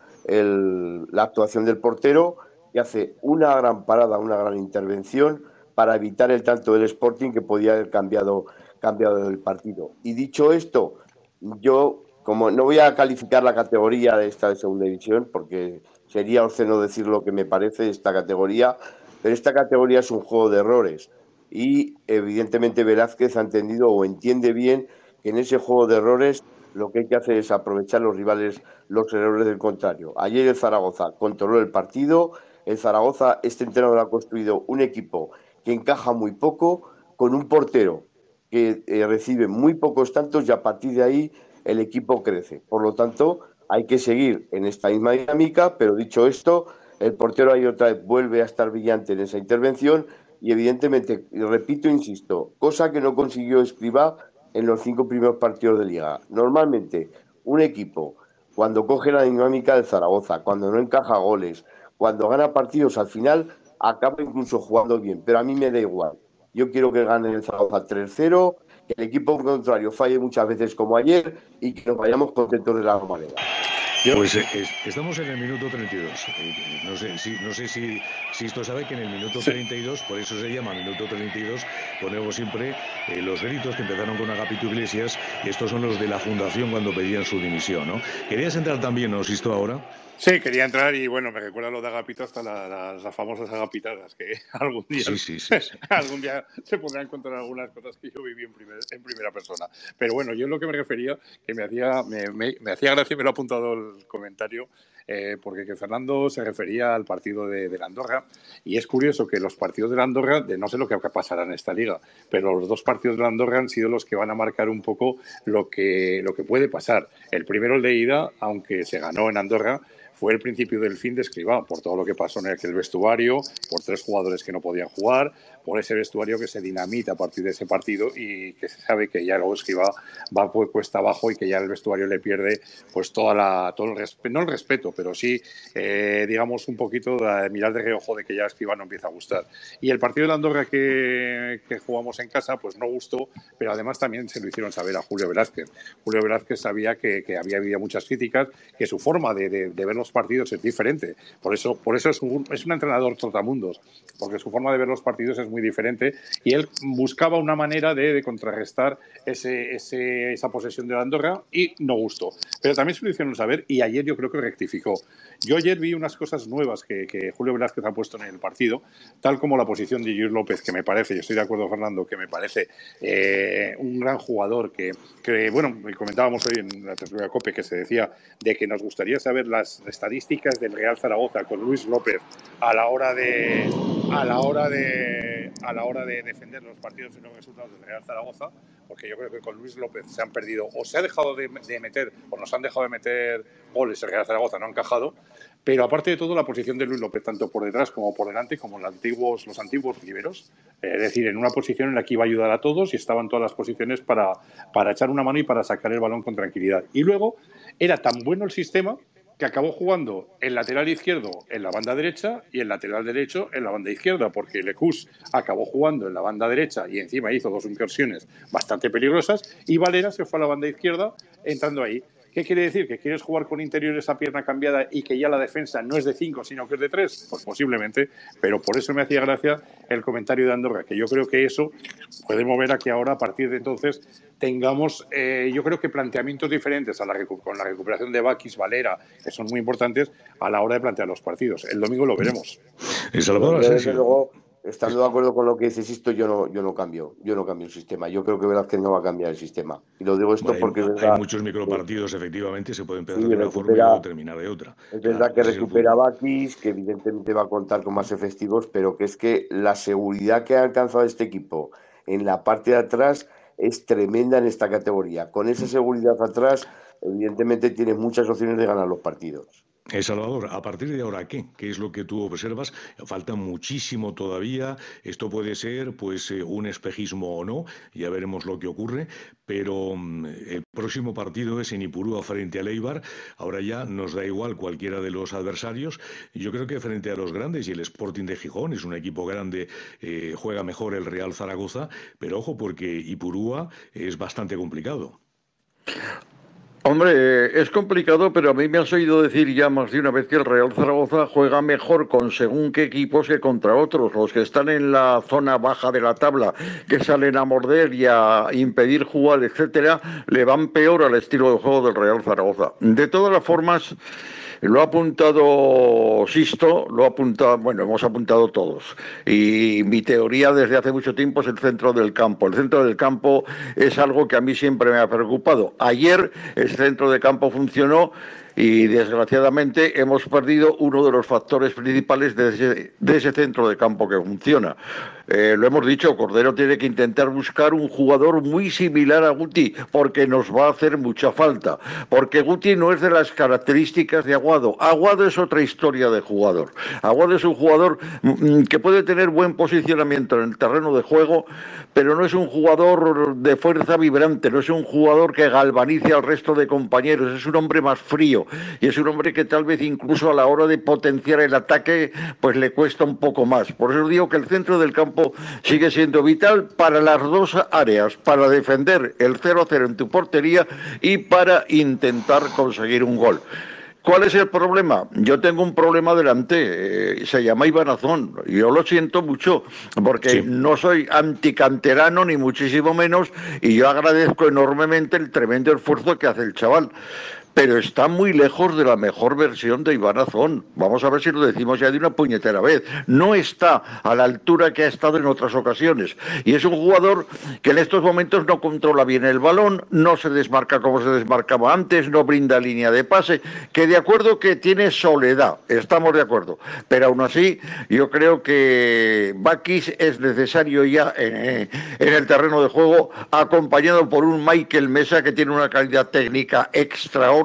la actuación del portero, que hace una gran parada, una gran intervención para evitar el tanto del Sporting que podía haber cambiado el partido. Y dicho esto, yo, como no voy a calificar la categoría de esta de segunda división, porque sería obsceno decir lo que me parece de esta categoría, pero esta categoría es un juego de errores. Y evidentemente Velázquez ha entendido o entiende bien que en ese juego de errores lo que hay que hacer es aprovechar los errores del contrario. Ayer el Zaragoza controló el partido. El Zaragoza, este entrenador ha construido un equipo que encaja muy poco, con un portero que recibe muy pocos tantos y a partir de ahí el equipo crece. Por lo tanto, hay que seguir en esta misma dinámica, pero dicho esto, el portero ahí otra vez vuelve a estar brillante en esa intervención y evidentemente, repito, insisto, cosa que no consiguió Escribá en los 5 primeros partidos de Liga. Normalmente, un equipo, cuando coge la dinámica del Zaragoza, cuando no encaja goles, cuando gana partidos al final, acaba incluso jugando bien, pero a mí me da igual. Yo quiero que gane el Zaragoza 3-0, que el equipo contrario falle muchas veces como ayer y que nos vayamos contentos de la manera. Pues estamos en el minuto 32. No sé si esto sabe que en el minuto 32, por eso se llama minuto 32, ponemos siempre los gritos que empezaron con Agapito Iglesias. Estos son los de la Fundación cuando pedían su dimisión, ¿no? ¿Querías entrar también, ¿no, Sisto, ahora? Sí, quería entrar y bueno, me recuerda lo de Agapito hasta las famosas agapitadas, que algún día, sí. algún día se podrán encontrar algunas cosas que yo viví en primera persona. Pero bueno, yo lo que me refería, que me hacía gracia, me lo ha apuntado el comentario, porque que Fernando se refería al partido de la Andorra, y es curioso que los partidos de la Andorra, no sé lo que pasará en esta liga, pero los 2 partidos de la Andorra han sido los que van a marcar un poco lo que puede pasar. El primero, el de ida, aunque se ganó en Andorra, fue el principio del fin de Escribá, por todo lo que pasó en aquel vestuario, por 3 jugadores que no podían jugar, por ese vestuario que se dinamita a partir de ese partido y que se sabe que ya luego Escribá va pues cuesta abajo y que ya el vestuario le pierde pues todo el respeto, no el respeto, pero sí, digamos, un poquito de mirar de reojo de que ya Escribá no empieza a gustar. Y el partido de la Andorra que jugamos en casa, pues no gustó, pero además también se lo hicieron saber a Julio Velázquez. Julio Velázquez sabía que había habido muchas críticas, que su forma de ver los partidos es diferente. Por eso es un entrenador trotamundos, porque su forma de ver los partidos es muy diferente y él buscaba una manera de contrarrestar esa posesión de la Andorra y no gustó. Pero también se lo hicieron saber y ayer yo creo que rectificó. Yo ayer vi unas cosas nuevas que Julio Velázquez ha puesto en el partido, tal como la posición de Lluís López, que me parece, yo estoy de acuerdo, Fernando, que me parece un gran jugador que bueno, comentábamos hoy en la tertulia COPE que se decía de que nos gustaría saber las estadísticas del Real Zaragoza con Lluís López a la hora de defender los partidos y los resultados del Real Zaragoza, porque yo creo que con Lluís López se han perdido o se ha dejado de meter o nos han dejado de meter goles. El Real Zaragoza no ha encajado, pero aparte de todo la posición de Lluís López tanto por detrás como por delante, como los antiguos liberos, es decir, en una posición en la que iba a ayudar a todos y estaban todas las posiciones para echar una mano y para sacar el balón con tranquilidad. Y luego era tan bueno el sistema que acabó jugando el lateral izquierdo en la banda derecha y el lateral derecho en la banda izquierda, porque Lecús acabó jugando en la banda derecha y encima hizo 2 incursiones bastante peligrosas, y Valera se fue a la banda izquierda entrando ahí. ¿Qué quiere decir? ¿Que quieres jugar con interiores a pierna cambiada y que ya la defensa no es de 5 sino que es de 3? Pues posiblemente, pero por eso me hacía gracia el comentario de Andorra, que yo creo que eso puede mover a que ahora, a partir de entonces, tengamos, yo creo que planteamientos diferentes con la recuperación de Bakis, Valera, que son muy importantes a la hora de plantear los partidos. El domingo lo veremos. Yo, desde luego, estando de acuerdo con lo que dice Sisto, yo no cambio el sistema. Yo creo que Velázquez no va a cambiar el sistema. Y lo digo esto porque hay muchos micropartidos, efectivamente, se pueden empezar de una forma y luego terminar de otra. Es verdad que recupera Bakis, que evidentemente va a contar con más efectivos, pero que es que la seguridad que ha alcanzado este equipo en la parte de atrás es tremenda en esta categoría. Con esa seguridad atrás, evidentemente tiene muchas opciones de ganar los partidos. Salvador, a partir de ahora, ¿qué? ¿Qué es lo que tú observas? Falta muchísimo todavía. Esto puede ser, pues, un espejismo o no. Ya veremos lo que ocurre. Pero el próximo partido es en Ipurúa frente al Eibar. Ahora ya nos da igual cualquiera de los adversarios. Yo creo que frente a los grandes, y el Sporting de Gijón es un equipo grande, juega mejor el Real Zaragoza. Pero ojo, porque Ipurúa es bastante complicado. Hombre, es complicado, pero a mí me has oído decir ya más de una vez que el Real Zaragoza juega mejor con según qué equipos que contra otros. Los que están en la zona baja de la tabla, que salen a morder y a impedir jugar, etcétera, le van peor al estilo de juego del Real Zaragoza. De todas las formas, lo ha apuntado Sisto, hemos apuntado todos. Y mi teoría desde hace mucho tiempo es el centro del campo. El centro del campo es algo que a mí siempre me ha preocupado. Ayer el centro de campo funcionó y desgraciadamente hemos perdido uno de los factores principales de ese centro de campo que funciona. Lo hemos dicho, Cordero tiene que intentar buscar un jugador muy similar a Guti, porque nos va a hacer mucha falta, porque Guti no es de las características de Aguado. Aguado es otra historia de jugador. Aguado es un jugador que puede tener buen posicionamiento en el terreno de juego, pero no es un jugador de fuerza vibrante, no es un jugador que galvanice al resto de compañeros, es un hombre más frío y es un hombre que tal vez incluso a la hora de potenciar el ataque pues le cuesta un poco más. Por eso digo que el centro del campo sigue siendo vital para las dos áreas, para defender el 0-0 en tu portería y para intentar conseguir un gol. ¿Cuál es el problema? Yo tengo un problema delante, se llama Iván Azón. Yo lo siento mucho, porque no soy anticanterano, ni muchísimo menos, y yo agradezco enormemente el tremendo esfuerzo que hace el chaval. Pero está muy lejos de la mejor versión de Iván Azón. Vamos a ver si lo decimos ya de una puñetera vez. No está a la altura que ha estado en otras ocasiones. Y es un jugador que en estos momentos no controla bien el balón, no se desmarca como se desmarcaba antes, no brinda línea de pase, que de acuerdo que tiene soledad, estamos de acuerdo. Pero aún así, yo creo que Bakis es necesario ya en el terreno de juego, acompañado por un Michael Mesa que tiene una calidad técnica extraordinaria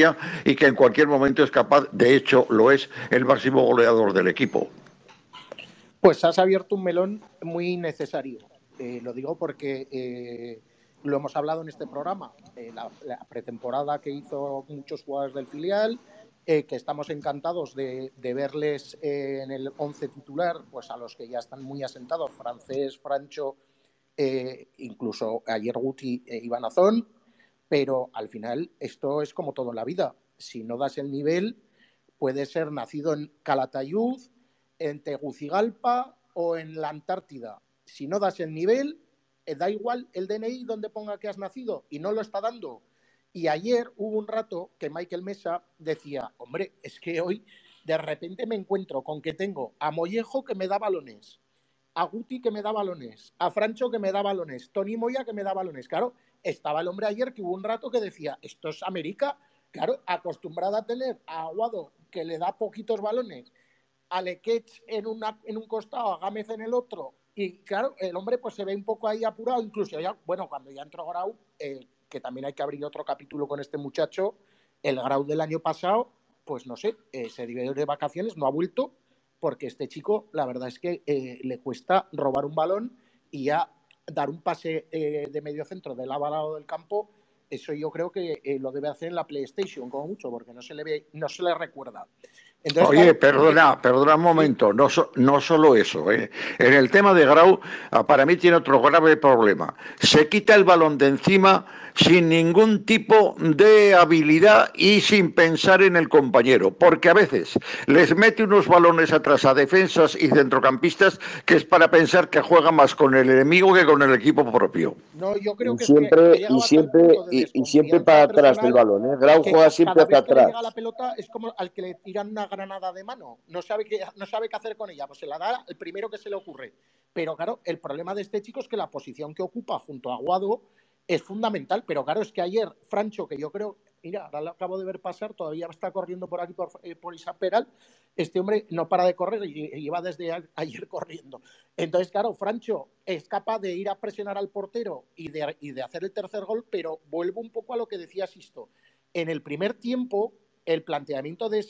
y que en cualquier momento es capaz, de hecho lo es, el máximo goleador del equipo. Pues has abierto un melón muy necesario. Lo digo porque lo hemos hablado en este programa. La pretemporada que hizo muchos jugadores del filial, que estamos encantados de verles en el 11 titular, pues a los que ya están muy asentados, Francés, Francho, incluso ayer Guti e Iván Azón. Pero al final esto es como todo en la vida. Si no das el nivel, puedes ser nacido en Calatayud, en Tegucigalpa o en la Antártida. Si no das el nivel, da igual el DNI donde ponga que has nacido y no lo está dando. Y ayer hubo un rato que Michael Mesa decía, hombre, es que hoy de repente me encuentro con que tengo a Mollejo que me da balones, a Guti que me da balones, a Francho que me da balones, Toni Moya que me da balones. Claro, estaba el hombre ayer que hubo un rato que decía, esto es América, claro, acostumbrada a tener a Aguado que le da poquitos balones, a Lequech en un costado, a Gámez en el otro, y claro, el hombre pues se ve un poco ahí apurado, incluso ya, bueno, cuando ya entró Grau, que también hay que abrir otro capítulo con este muchacho, el Grau del año pasado, pues no sé, se dio de vacaciones, no ha vuelto, porque este chico, la verdad es que le cuesta robar un balón y ya dar un pase de medio centro del lado del campo eso yo creo que lo debe hacer en la PlayStation, como mucho, porque no se le recuerda. Entonces, Oye, claro, perdona un momento, no solo eso, ¿eh? En el tema de Grau, para mí tiene otro grave problema. Se quita el balón de encima sin ningún tipo de habilidad y sin pensar en el compañero, porque a veces les mete unos balones atrás a defensas y centrocampistas que es para pensar que juega más con el enemigo que con el equipo propio. No, yo creo Y que es que ha llegado hasta el punto de siempre desconfianza para atrás del personal, balón, ¿eh? Grau que juega siempre cada hacia vez que le llega atrás. la pelota es como al que le tiran una granada de mano. No sabe qué hacer con ella, pues se la da el primero que se le ocurre. Pero claro, el problema de este chico es que la posición que ocupa junto a Aguado es fundamental. Pero claro, es que ayer Francho, que yo creo, mira, ahora lo acabo de ver pasar, todavía está corriendo por aquí por Isa Peral. Este hombre no para de correr y lleva desde ayer corriendo. Entonces, claro, Francho es capaz de ir a presionar al portero y de hacer el tercer gol, pero vuelvo un poco a lo que decía Sisto. En el primer tiempo, el planteamiento de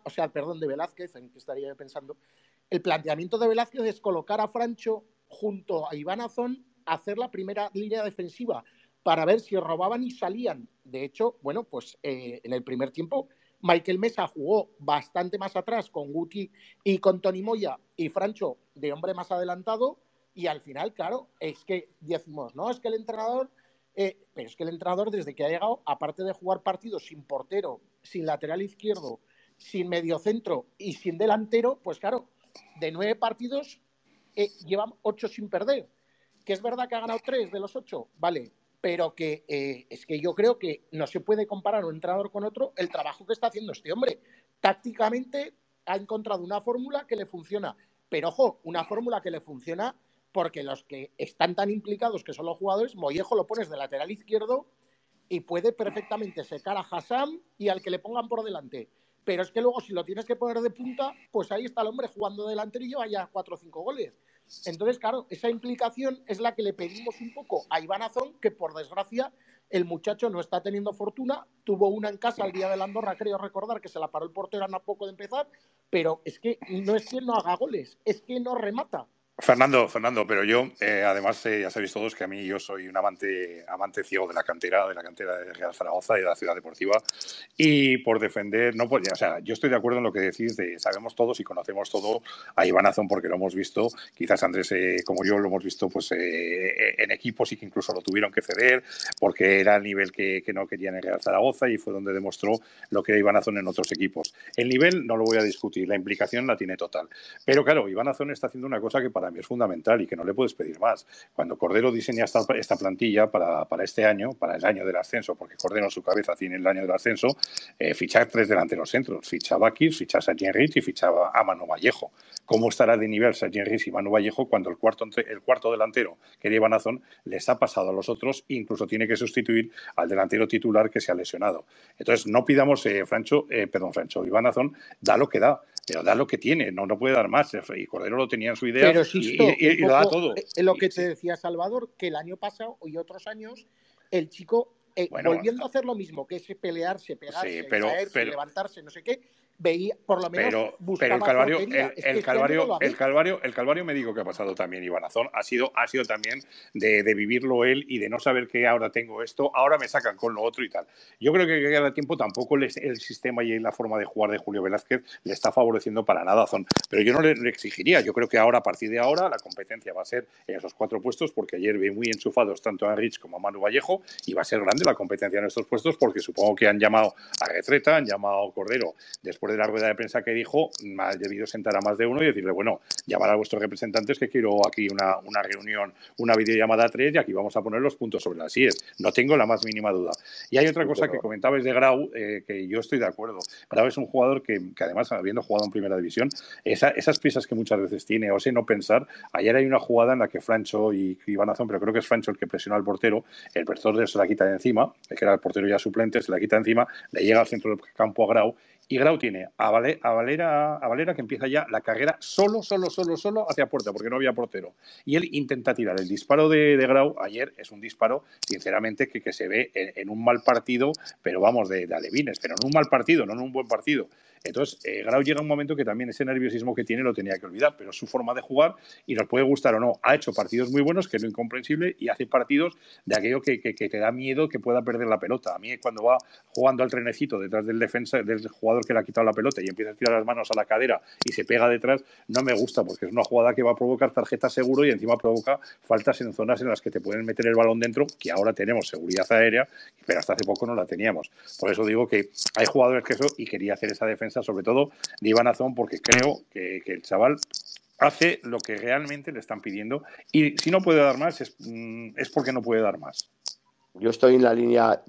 de Velázquez, en que estaría pensando, el planteamiento de Velázquez es colocar a Francho junto a Iván Azón a hacer la primera línea defensiva para ver si robaban y salían. De hecho, bueno, pues en el primer tiempo Michael Mesa jugó bastante más atrás con Guti y con Toni Moya y Francho de hombre más adelantado y al final, claro, es que decimos, no, es que el entrenador... pero es que el entrenador, desde que ha llegado, aparte de jugar partidos sin portero, sin lateral izquierdo, sin mediocentro y sin delantero, pues claro, de 9 partidos llevan 8 sin perder. Que es verdad que ha ganado 3 de los 8, vale, pero que es que yo creo que no se puede comparar un entrenador con otro el trabajo que está haciendo este hombre. Tácticamente ha encontrado una fórmula que le funciona, pero ojo, una fórmula que le funciona porque los que están tan implicados, que son los jugadores, Mollejo lo pones de lateral izquierdo y puede perfectamente secar a Hassam y al que le pongan por delante. Pero es que luego si lo tienes que poner de punta, pues ahí está el hombre jugando delantero y lleva ya 4 o 5 goles. Entonces, claro, esa implicación es la que le pedimos un poco a Iván Azón, que por desgracia el muchacho no está teniendo fortuna. Tuvo una en casa el día de la Andorra, creo recordar, que se la paró el portero a poco de empezar, pero es que no es que no haga goles, es que no remata. Fernando, pero yo, además, ya sabéis todos que a mí yo soy un amante ciego de la cantera de Real Zaragoza y de la Ciudad Deportiva, y por defender, no podía, o sea, yo estoy de acuerdo en lo que decís de sabemos todos y conocemos todo a Iván Azón porque lo hemos visto, quizás Andrés como yo lo hemos visto pues en equipos y que incluso lo tuvieron que ceder porque era el nivel que no querían en Real Zaragoza y fue donde demostró lo que era Iván Azón en otros equipos. El nivel no lo voy a discutir, la implicación la tiene total, pero claro, Iván Azón está haciendo una cosa que para mí es fundamental y que no le puedes pedir más. Cuando Cordero diseña esta plantilla para este año, para el año del ascenso, porque Cordero en su cabeza tiene el año del ascenso, ficha 3 delanteros centros, ficha a Bakis, ficha a Sergio Rich y fichaba a Manu Vallejo. ¿Cómo estará de nivel Sergio Rich y Manu Vallejo cuando el cuarto delantero, que era Iván Azón, les ha pasado a los otros e incluso tiene que sustituir al delantero titular que se ha lesionado? Entonces, no pidamos, Iván Azón da lo que da, pero da lo que tiene, no puede dar más. Y Cordero lo tenía en su idea. Pero Sisto, y lo da todo. Lo que te decía Salvador, que el año pasado y otros años, el chico, volviendo a hacer lo mismo, que es pelearse, pegarse, caerse, levantarse, no sé qué, veía, por lo menos, pero el calvario médico que ha pasado también Iván Azón ha sido también de vivirlo él y de no saber que ahora tengo esto, ahora me sacan con lo otro y tal. Yo creo que cada tiempo tampoco el sistema y la forma de jugar de Julio Velázquez le está favoreciendo para nada a Azón, pero yo no le exigiría. Yo creo que ahora, a partir de ahora, la competencia va a ser en esos 4 puestos, porque ayer vi muy enchufados tanto a Rich como a Manu Vallejo, y va a ser grande la competencia en estos puestos porque supongo que han llamado a Retreta, han llamado a Cordero después de la rueda de prensa que dijo, ha debido sentar a más de uno y decirle, bueno, llamar a vuestros representantes que quiero aquí una reunión, una videollamada a 3 y aquí vamos a poner los puntos sobre las IES. No tengo la más mínima duda. Y hay otra cosa que comentabais de Grau, que yo estoy de acuerdo. Grau es un jugador que además, habiendo jugado en Primera División, esas prisas que muchas veces tiene, o ese no pensar. Ayer hay una jugada en la que Francho y Iván Azón, pero creo que es Francho el que presiona al portero, el portero se la quita de encima, que era el portero ya suplente, se la quita de encima, le llega al centro del campo a Grau Y Grau tiene a Valera que empieza ya la carrera solo hacia puerta, porque no había portero. Y él intenta tirar. El disparo de Grau ayer es un disparo, sinceramente, que se ve en un mal partido, pero vamos, de alevines, pero en un mal partido, no en un buen partido. Entonces, Grau llega un momento que también ese nerviosismo que tiene lo tenía que olvidar, pero es su forma de jugar y nos puede gustar o no. Ha hecho partidos muy buenos, que es lo incomprensible, y hace partidos de aquello que te da miedo que pueda perder la pelota. A mí, cuando va jugando al trenecito detrás del defensa, del jugador que le ha quitado la pelota y empieza a tirar las manos a la cadera y se pega detrás, no me gusta, porque es una jugada que va a provocar tarjeta seguro y encima provoca faltas en zonas en las que te pueden meter el balón dentro, que ahora tenemos seguridad aérea, pero hasta hace poco no la teníamos. Por eso digo que hay jugadores que eso, y quería hacer esa defensa, sobre todo de Iván Azón, porque creo que el chaval hace lo que realmente le están pidiendo, y si no puede dar más es porque no puede dar más. Yo estoy en la línea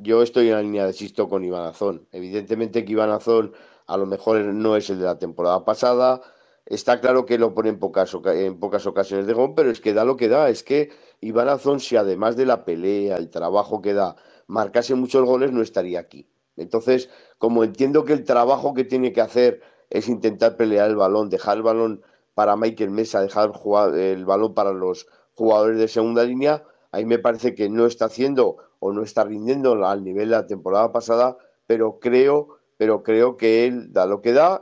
de Sisto con Iván Azón. Evidentemente que Iván Azón a lo mejor no es el de la temporada pasada. Está claro que lo pone en pocas ocasiones de gol, pero es que da lo que da. Es que Iván Azón, si además de la pelea, el trabajo que da, marcase muchos goles, no estaría aquí. Entonces, como entiendo que el trabajo que tiene que hacer es intentar pelear el balón, dejar el balón para Michael Mesa, dejar el balón para los jugadores de segunda línea, ahí me parece que no está haciendo o no está rindiendo al nivel de la temporada pasada, pero creo que él da lo que da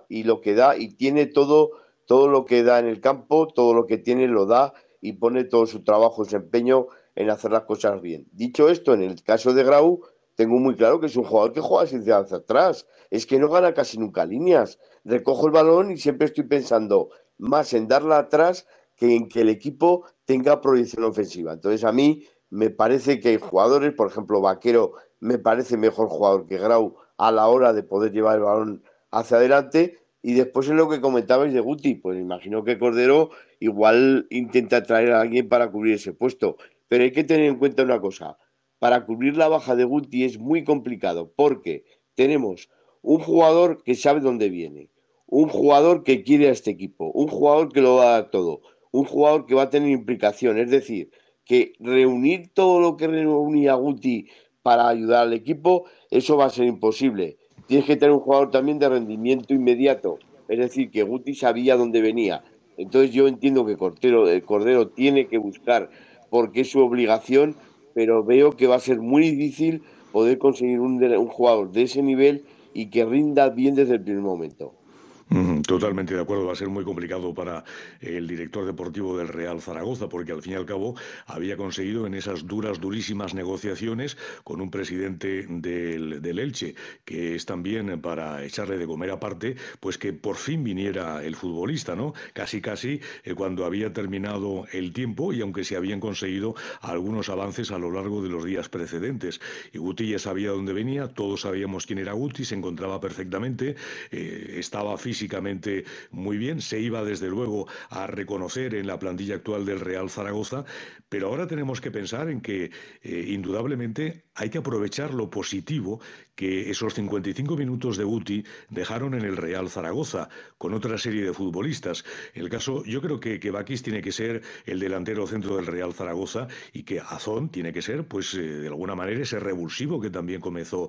y tiene todo lo que da en el campo, todo lo que tiene lo da y pone todo su trabajo, su empeño en hacer las cosas bien. Dicho esto, en el caso de Grau, tengo muy claro que es un jugador que juega sin hacia atrás, es que no gana casi nunca líneas, recojo el balón y siempre estoy pensando más en darla atrás que en que el equipo tenga proyección ofensiva. Entonces a mí me parece que hay jugadores, por ejemplo Vaquero me parece mejor jugador que Grau a la hora de poder llevar el balón hacia adelante. Y después en lo que comentabais de Guti, pues imagino que Cordero igual intenta traer a alguien para cubrir ese puesto, pero hay que tener en cuenta una cosa: para cubrir la baja de Guti es muy complicado, porque tenemos un jugador que sabe dónde viene, un jugador que quiere a este equipo, un jugador que lo va a dar todo, un jugador que va a tener implicación. Es decir, que reunir todo lo que reunía Guti para ayudar al equipo, eso va a ser imposible. Tienes que tener un jugador también de rendimiento inmediato, es decir, que Guti sabía dónde venía. Entonces yo entiendo que Cordero tiene que buscar, porque es su obligación, pero veo que va a ser muy difícil poder conseguir un jugador de ese nivel y que rinda bien desde el primer momento. Totalmente de acuerdo, va a ser muy complicado para el director deportivo del Real Zaragoza, porque al fin y al cabo había conseguido en esas durísimas negociaciones con un presidente del Elche, que es también para echarle de comer aparte, pues que por fin viniera el futbolista, ¿no? Casi cuando había terminado el tiempo, y aunque se habían conseguido algunos avances a lo largo de los días precedentes. Y Guti ya sabía dónde venía, todos sabíamos quién era Guti, se encontraba perfectamente, estaba físicamente muy bien, se iba desde luego a reconocer en la plantilla actual del Real Zaragoza, pero ahora tenemos que pensar en que indudablemente hay que aprovechar lo positivo que esos 55 minutos de Guti dejaron en el Real Zaragoza con otra serie de futbolistas. El caso, yo creo que Bakis tiene que ser el delantero centro del Real Zaragoza, y que Azón tiene que ser, pues de alguna manera, ese revulsivo que también comenzó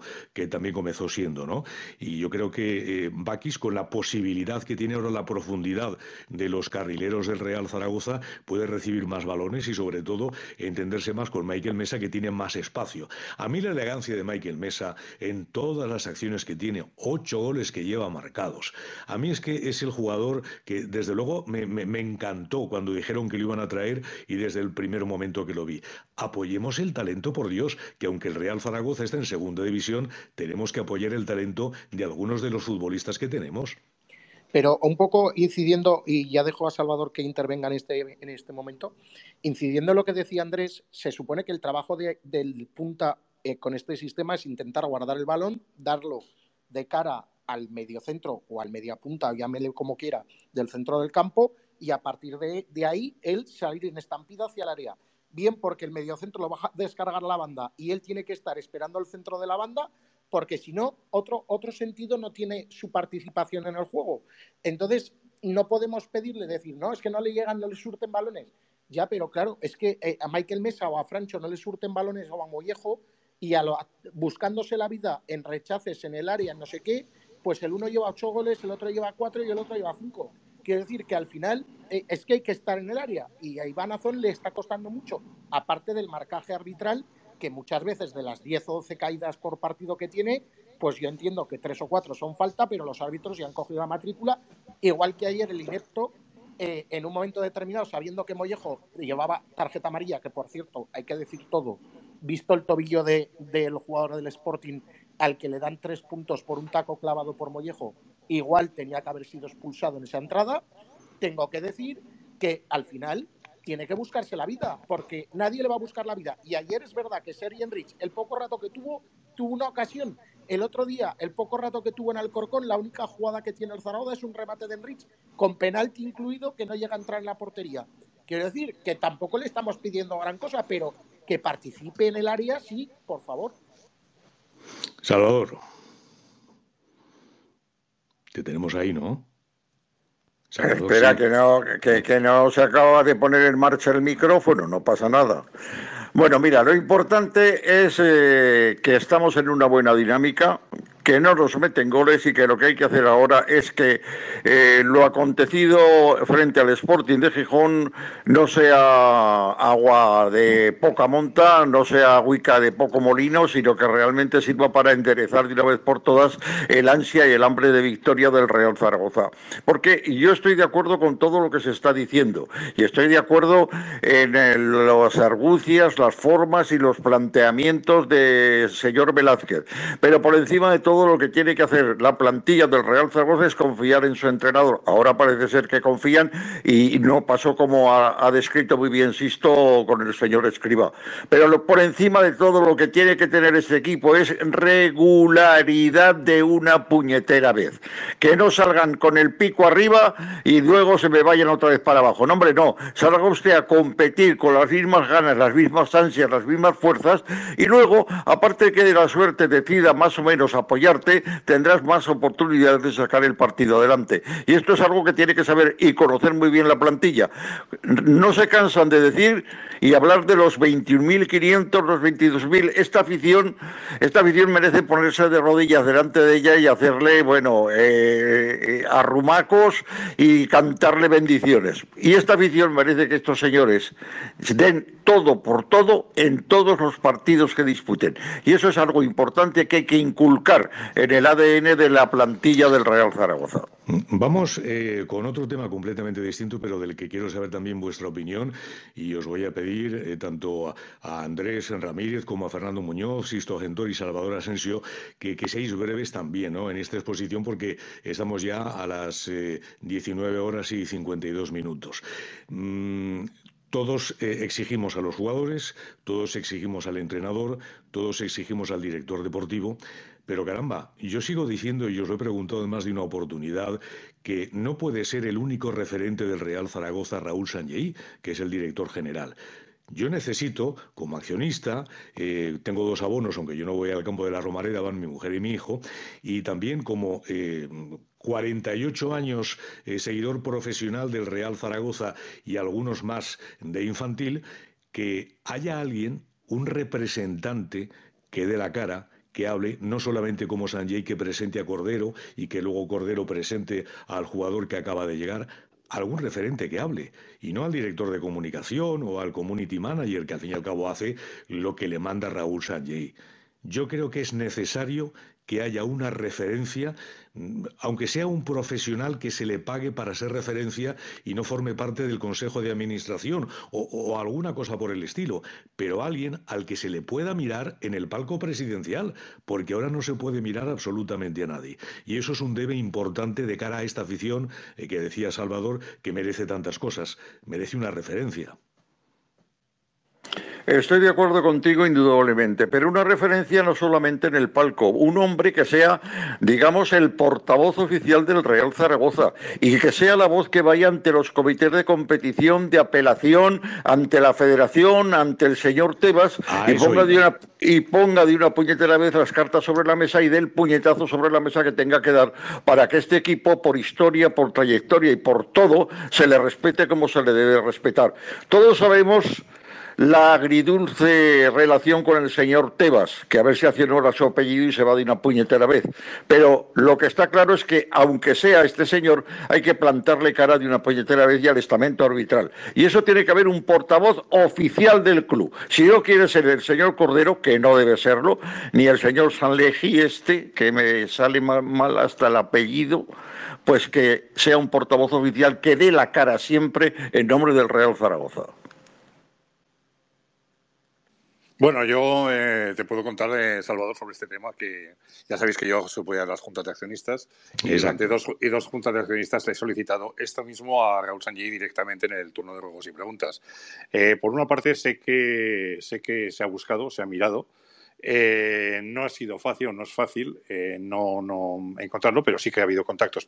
siendo, ¿no? Y yo creo que Bakis, con la posibilidad que tiene ahora, la profundidad de los carrileros del Real Zaragoza, puede recibir más balones y sobre todo entenderse más con Michael Mesa, que tiene más espacio. A mí la elegancia de Michael Mesa en todas las acciones que tiene, 8 goles que lleva marcados. A mí es que es el jugador que desde luego me encantó cuando dijeron que lo iban a traer, y desde el primer momento que lo vi. Apoyemos el talento, por Dios, que aunque el Real Zaragoza está en segunda división, tenemos que apoyar el talento de algunos de los futbolistas que tenemos. Pero un poco incidiendo, y ya dejo a Salvador que intervenga en este momento, incidiendo en lo que decía Andrés, se supone que el trabajo del punta con este sistema es intentar guardar el balón, darlo de cara al mediocentro o al mediapunta, llámele como quiera, del centro del campo, y a partir de ahí él salir en estampida hacia el área. Bien porque el mediocentro lo va a descargar la banda y él tiene que estar esperando al centro de la banda, porque si no, otro sentido no tiene su participación en el juego. Entonces, no podemos pedirle, decir, no, es que no le llegan, no le surten balones. Ya, pero claro, es que a Michael Mesa o a Francho no le surten balones, o a Mollejo, y buscándose la vida en rechaces en el área, en no sé qué, pues el uno lleva 8 goles, el otro lleva 4 y el otro lleva 5. Quiero decir que al final es que hay que estar en el área, y a Iván Azón le está costando mucho, aparte del marcaje arbitral, que muchas veces de las 10 o 12 caídas por partido que tiene, pues yo entiendo que 3 o 4 son falta, pero los árbitros ya han cogido la matrícula, igual que ayer el inepto, en un momento determinado, sabiendo que Mollejo llevaba tarjeta amarilla, que por cierto, hay que decir todo, visto el tobillo del jugador del Sporting, al que le dan 3 puntos por un taco clavado por Mollejo, igual tenía que haber sido expulsado en esa entrada. Tengo que decir que al final tiene que buscarse la vida, porque nadie le va a buscar la vida. Y ayer es verdad que Sergi Enrich, el poco rato que tuvo una ocasión. El otro día, el poco rato que tuvo en Alcorcón, la única jugada que tiene el Zaragoza es un remate de Enrich, con penalti incluido, que no llega a entrar en la portería. Quiero decir que tampoco le estamos pidiendo gran cosa, pero que participe en el área, sí, por favor. Salvador, te tenemos ahí, ¿no? Salvador, espera, sí. que no se acaba de poner en marcha el micrófono, no pasa nada. Bueno, mira, lo importante es que estamos en una buena dinámica, que no nos meten goles y que lo que hay que hacer ahora es que lo acontecido frente al Sporting de Gijón no sea agua de poca monta, no sea agüica de poco molino, sino que realmente sirva para enderezar de una vez por todas el ansia y el hambre de victoria del Real Zaragoza. Porque yo estoy de acuerdo con todo lo que se está diciendo y estoy de acuerdo en las argucias, las formas y los planteamientos del señor Velázquez, pero por encima de todo lo que tiene que hacer la plantilla del Real Zaragoza es confiar en su entrenador. Ahora parece ser que confían y no pasó como ha descrito muy bien Sisto con el señor Escribá. Pero por encima de todo lo que tiene que tener este equipo es regularidad de una puñetera vez. Que no salgan con el pico arriba y luego se me vayan otra vez para abajo. No, hombre, no. Salga usted a competir con las mismas ganas, las mismas ansias, las mismas fuerzas, y luego, aparte de que de la suerte decida más o menos apoyarte, tendrás más oportunidades de sacar el partido adelante. Y esto es algo que tiene que saber y conocer muy bien la plantilla. No se cansan de decir y hablar de los 21.500, los 22.000. Esta afición merece ponerse de rodillas delante de ella y hacerle, bueno, arrumacos y cantarle bendiciones. Y esta afición merece que estos señores den todo por todo en todos los partidos que disputen. Y eso es algo importante que hay que inculcar en el ADN de la plantilla del Real Zaragoza. Vamos con otro tema completamente distinto, pero del que quiero saber también vuestra opinión, y os voy a pedir tanto a Andrés Ramírez como a Fernando Muñoz, Sisto Gentor y Salvador Asensio que seáis breves también, ¿no?, en esta exposición, porque estamos ya a las 19 horas y 52 minutos. Todos exigimos a los jugadores, todos exigimos al entrenador, todos exigimos al director deportivo, pero caramba, yo sigo diciendo, y os lo he preguntado en más de una oportunidad, que no puede ser el único referente del Real Zaragoza Raúl Sanllehy, que es el director general. Yo necesito, como accionista, tengo 2 abonos, aunque yo no voy al campo de la Romareda, van mi mujer y mi hijo, y también como 48 años seguidor profesional del Real Zaragoza y algunos más de infantil, que haya alguien, un representante que dé la cara, que hable, no solamente como Sanllehy, que presente a Cordero y que luego Cordero presente al jugador que acaba de llegar, algún referente que hable, y no al director de comunicación o al community manager, que al fin y al cabo hace lo que le manda Raúl Sanllehy. Yo creo que es necesario que haya una referencia, aunque sea un profesional que se le pague para ser referencia y no forme parte del Consejo de Administración o alguna cosa por el estilo, pero alguien al que se le pueda mirar en el palco presidencial, porque ahora no se puede mirar absolutamente a nadie. Y eso es un debe importante de cara a esta afición que decía Salvador, que merece tantas cosas, merece una referencia. Estoy de acuerdo contigo indudablemente, pero una referencia no solamente en el palco, un hombre que sea, digamos, el portavoz oficial del Real Zaragoza y que sea la voz que vaya ante los comités de competición, de apelación, ante la federación, ante el señor Tebas y ponga de una puñetera vez las cartas sobre la mesa y dé el puñetazo sobre la mesa que tenga que dar para que este equipo, por historia, por trayectoria y por todo, se le respete como se le debe respetar. Todos sabemos la agridulce relación con el señor Tebas, que a ver si hace honor a su apellido y se va de una puñetera vez. Pero lo que está claro es que, aunque sea este señor, hay que plantarle cara de una puñetera vez y al estamento arbitral. Y eso tiene que haber un portavoz oficial del club. Si no quiere ser el señor Cordero, que no debe serlo, ni el señor Sanlegi que me sale mal hasta el apellido, pues que sea un portavoz oficial que dé la cara siempre en nombre del Real Zaragoza. Bueno, yo te puedo contar, Salvador, sobre este tema, que ya sabéis que yo suponía las juntas de accionistas y durante dos juntas de accionistas he solicitado esto mismo a Raúl Sanllehy directamente en el turno de ruegos y preguntas. Por una parte, sé que se ha buscado, se ha mirado. No ha sido fácil, no es fácil no encontrarlo, pero sí que ha habido contactos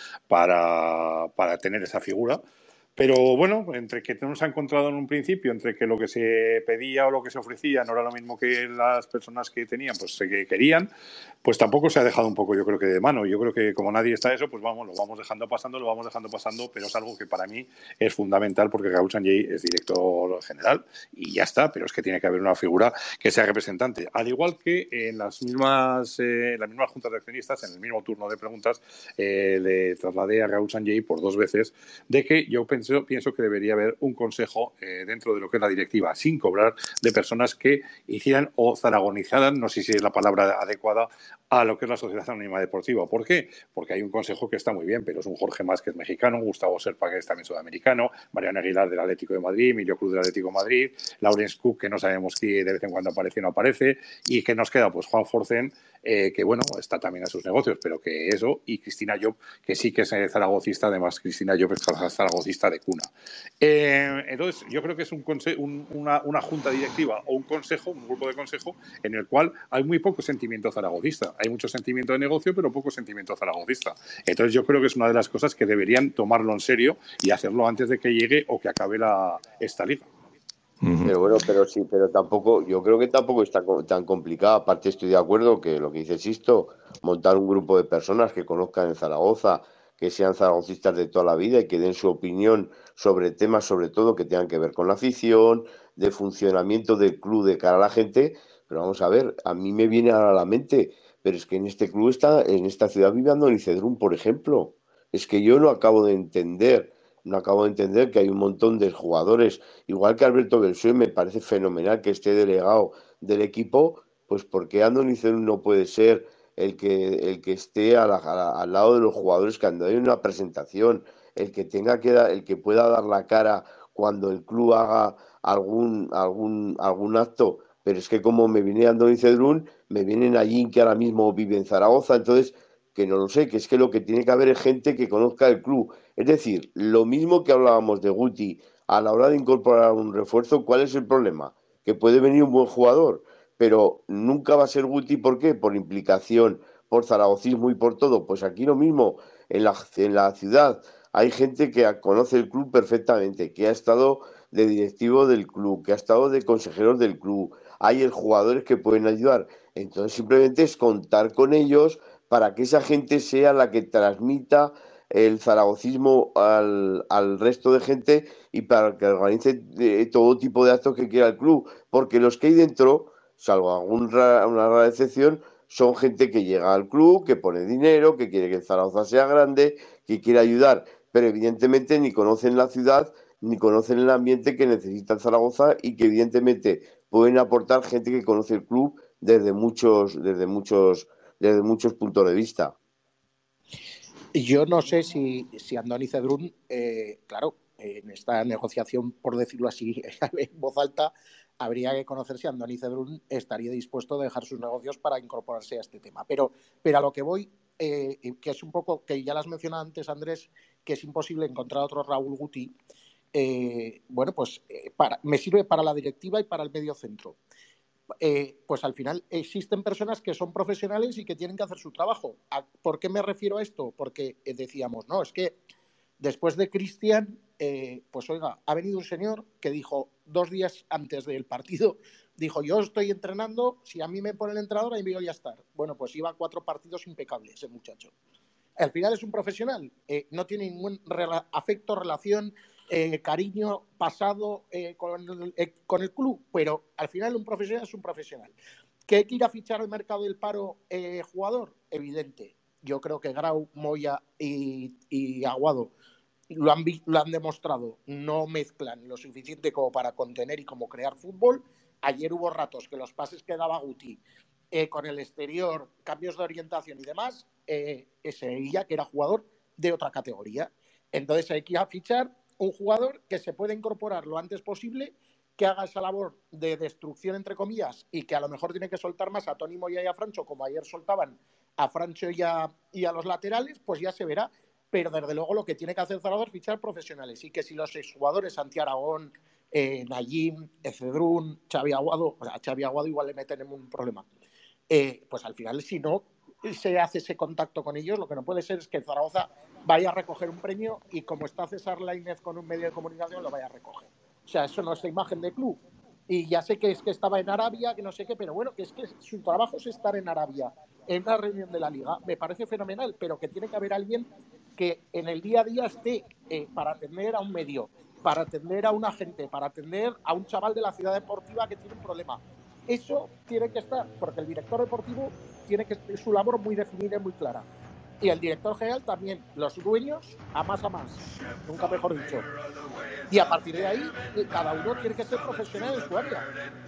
para tener esa figura. Pero bueno, entre que no se ha encontrado en un principio, entre que lo que se pedía o lo que se ofrecía no era lo mismo que las personas que tenían, pues que querían, pues tampoco se ha dejado un poco, yo creo que de mano. Yo creo que como nadie está eso, pues vamos, lo vamos dejando pasando, pero es algo que para mí es fundamental porque Raúl Sanllehy es director general y ya está, pero es que tiene que haber una figura que sea representante. Al igual que en las mismas juntas de accionistas, en el mismo turno de preguntas, le trasladé a Raúl Sanllehy por 2 veces de que yo pienso que debería haber un consejo dentro de lo que es la directiva, sin cobrar, de personas que hicieran o zaragonizaran, no sé si es la palabra adecuada, a lo que es la Sociedad Anónima Deportiva. ¿Por qué? Porque hay un consejo que está muy bien, pero es un Jorge Mas, que es mexicano, Gustavo Serpa, que es también sudamericano, Mariano Aguilar del Atlético de Madrid, Emilio Cruz del Atlético de Madrid, Laurence Cook, que no sabemos quién de vez en cuando aparece y no aparece, y que nos queda pues Juan Forcén, que bueno, está también a sus negocios, pero que eso, y Cristina Llop, que sí que es zaragocista, además Cristina Llop es zaragocista de cuna. Entonces, yo creo que es una junta directiva o un consejo, un grupo de consejo, en el cual hay muy poco sentimiento zaragocista. Hay mucho sentimiento de negocio, pero poco sentimiento zaragocista. Entonces, yo creo que es una de las cosas que deberían tomarlo en serio y hacerlo antes de que llegue o que acabe esta liga. Pero bueno, pero tampoco, yo creo que tampoco está tan complicado. Aparte, estoy de acuerdo que lo que dice Sisto, montar un grupo de personas que conozcan en Zaragoza, que sean zaragocistas de toda la vida y que den su opinión sobre temas, sobre todo que tengan que ver con la afición, de funcionamiento del club de cara a la gente. Pero vamos a ver, a mí me viene a la mente, pero es que en este club en esta ciudad vive Andoni Cedrún, por ejemplo. Es que yo no acabo de entender que hay un montón de jugadores, igual que Alberto Belsué, me parece fenomenal que esté delegado del equipo, pues porque Andoni Cedrún no puede ser el que esté al lado de los jugadores cuando hay una presentación, el que pueda dar la cara cuando el club haga algún acto. Pero es que como me viene Andoni Cedrún, me vienen allí que ahora mismo vive en Zaragoza, entonces que no lo sé, que es que lo que tiene que haber es gente que conozca el club. Es decir, lo mismo que hablábamos de Guti a la hora de incorporar un refuerzo, ¿cuál es el problema? Que puede venir un buen jugador, pero nunca va a ser Guti, ¿por qué? Por implicación, por zaragocismo y por todo. Pues aquí lo mismo, en la ciudad hay gente que conoce el club perfectamente, que ha estado de directivo del club, que ha estado de consejeros del club, hay jugadores que pueden ayudar. Entonces simplemente es contar con ellos para que esa gente sea la que transmita el zaragocismo al resto de gente y para que organice todo tipo de actos que quiera el club, porque los que hay dentro, salvo una rara excepción, son gente que llega al club, que pone dinero, que quiere que el Zaragoza sea grande, que quiere ayudar, pero evidentemente ni conocen la ciudad, ni conocen el ambiente que necesita el Zaragoza y que evidentemente pueden aportar gente que conoce el club desde muchos puntos de vista. Yo no sé si Andoni Cedrún, claro, en esta negociación, por decirlo así, en voz alta, habría que conocer si Andoni Cedrún estaría dispuesto a dejar sus negocios para incorporarse a este tema. Pero a lo que voy, que es un poco, que ya lo has mencionado antes, Andrés, que es imposible encontrar otro Raúl Guti, bueno, pues me sirve para la directiva y para el medio centro. Pues al final existen personas que son profesionales y que tienen que hacer su trabajo. ¿Por qué me refiero a esto? Porque decíamos, no, es que después de Cristian, pues oiga, ha venido un señor que dijo 2 días antes del partido, dijo, yo estoy entrenando, si a mí me pone el entrenador, ahí voy a estar. Bueno, pues iba a 4 partidos impecables ese muchacho. Al final es un profesional, no tiene ningún afecto, relación cariño pasado con el club, pero al final un profesional es un profesional. ¿Que hay que ir a fichar al mercado del paro jugador? Evidente. Yo creo que Grau, Moya y Aguado lo han demostrado, no mezclan lo suficiente como para contener y como crear fútbol. Ayer hubo ratos que los pases que daba Guti con el exterior, cambios de orientación y demás, se veía que era jugador de otra categoría. Entonces hay que ir a fichar un jugador que se pueda incorporar lo antes posible, que haga esa labor de destrucción, entre comillas, y que a lo mejor tiene que soltar más a Toni Moya y a Francho, como ayer soltaban a Francho y a los laterales, pues ya se verá. Pero desde luego lo que tiene que hacer Zaragoza es fichar profesionales, y que si los exjugadores Santi Aragón, Nayim, Cedrún, Xavi Aguado, o sea, a Xavi Aguado igual le meten en un problema, pues al final, si no se hace ese contacto con ellos, lo que no puede ser es que Zaragoza vaya a recoger un premio y, como está César Lainez con un medio de comunicación, lo vaya a recoger. O sea, eso no es la imagen de club. Y ya sé que es que estaba en Arabia, que no sé qué, pero bueno, que es que su trabajo es estar en Arabia, en una reunión de la Liga. Me parece fenomenal, pero que tiene que haber alguien que en el día a día esté para atender a un medio, para atender a un agente, para atender a un chaval de la ciudad deportiva que tiene un problema. Eso tiene que estar, porque el director deportivo tiene que su labor muy definida y muy clara. Y el director general también, los dueños a más, nunca mejor dicho. Y a partir de ahí, cada uno tiene que ser profesional en su área.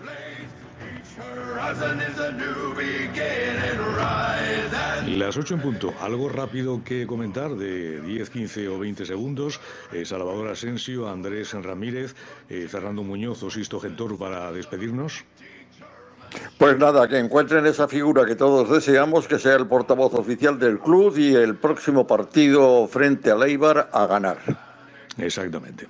Las 8 en punto. Algo rápido que comentar de 10, 15 o 20 segundos. Salvador Asensio, Andrés Ramírez, Fernando Muñoz o Sisto Gentor para despedirnos. Pues nada, que encuentren esa figura que todos deseamos, que sea el portavoz oficial del club, y el próximo partido frente al Eibar a ganar. Exactamente.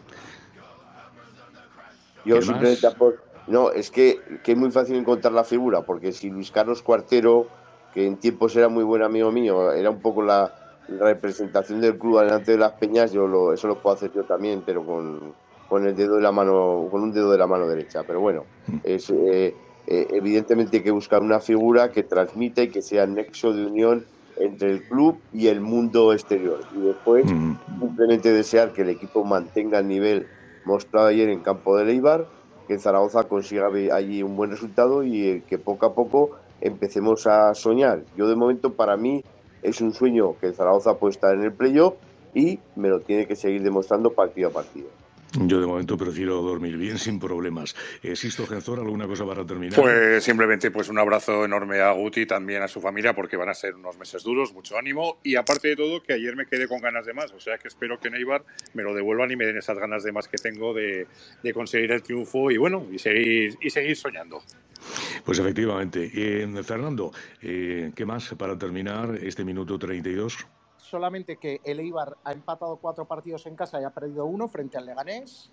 Yo simplemente no, es que es muy fácil encontrar la figura, porque si Luis Carlos Cuartero, que en tiempos era muy buen amigo mío, era un poco la representación del club delante de las peñas, eso lo puedo hacer yo también, pero con el dedo de la mano, con un dedo de la mano derecha. Pero bueno, es evidentemente hay que buscar una figura que transmita y que sea nexo de unión entre el club y el mundo exterior. Y después simplemente desear que el equipo mantenga el nivel mostrado ayer en campo del Eibar, que Zaragoza consiga allí un buen resultado y que poco a poco empecemos a soñar. Yo de momento, para mí es un sueño que Zaragoza puede estar en el playoff, y me lo tiene que seguir demostrando partido a partido. Yo de momento prefiero dormir bien sin problemas. Sisto Gentor, ¿alguna cosa para terminar? Pues simplemente un abrazo enorme a Guti y también a su familia, porque van a ser unos meses duros, mucho ánimo, y aparte de todo, que ayer me quedé con ganas de más, o sea que espero que en Eibar me lo devuelvan y me den esas ganas de más que tengo de conseguir el triunfo y bueno, y seguir soñando. Pues efectivamente. Fernando, ¿qué más para terminar este minuto 32? Solamente que el Eibar ha empatado 4 partidos en casa y ha perdido 1 frente al Leganés,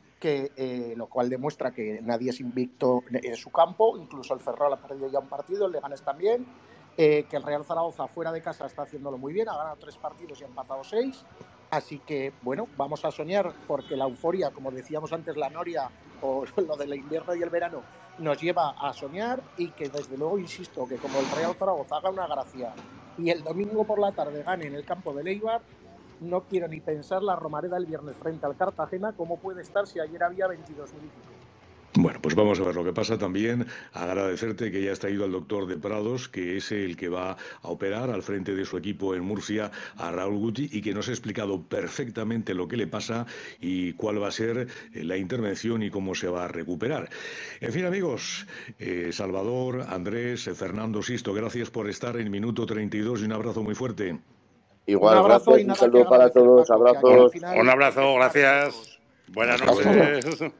lo cual demuestra que nadie es invicto en su campo. Incluso el Ferrol ha perdido ya un partido, el Leganés también. Que el Real Zaragoza fuera de casa está haciéndolo muy bien, ha ganado 3 partidos y ha empatado 6. Así que, bueno, vamos a soñar, porque la euforia, como decíamos antes, la noria o lo del invierno y el verano, nos lleva a soñar, y que desde luego, insisto, que como el Real Zaragoza haga una gracia y el domingo por la tarde gane en el campo del Eibar, no quiero ni pensar la Romareda el viernes frente al Cartagena, cómo puede estar si ayer había 22.000 y pico. Bueno, pues vamos a ver lo que pasa. También agradecerte que ya has traído al doctor de Prados, que es el que va a operar al frente de su equipo en Murcia, a Raúl Guti, y que nos ha explicado perfectamente lo que le pasa y cuál va a ser la intervención y cómo se va a recuperar. En fin, amigos, Salvador, Andrés, Fernando, Sisto, gracias por estar en minuto 32 y un abrazo muy fuerte. Igual, un abrazo gracias, y nada, un saludo para todos, abrazos. Un abrazo, gracias. Buenas noches.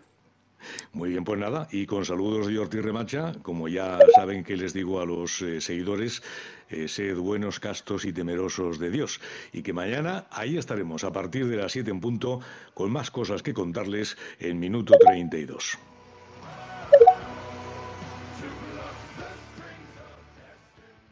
Muy bien, pues nada, y con saludos de Ortiz Remacha, como ya saben que les digo a los seguidores, sed buenos, castos y temerosos de Dios, y que mañana ahí estaremos a partir de las 7 en punto con más cosas que contarles en minuto 32.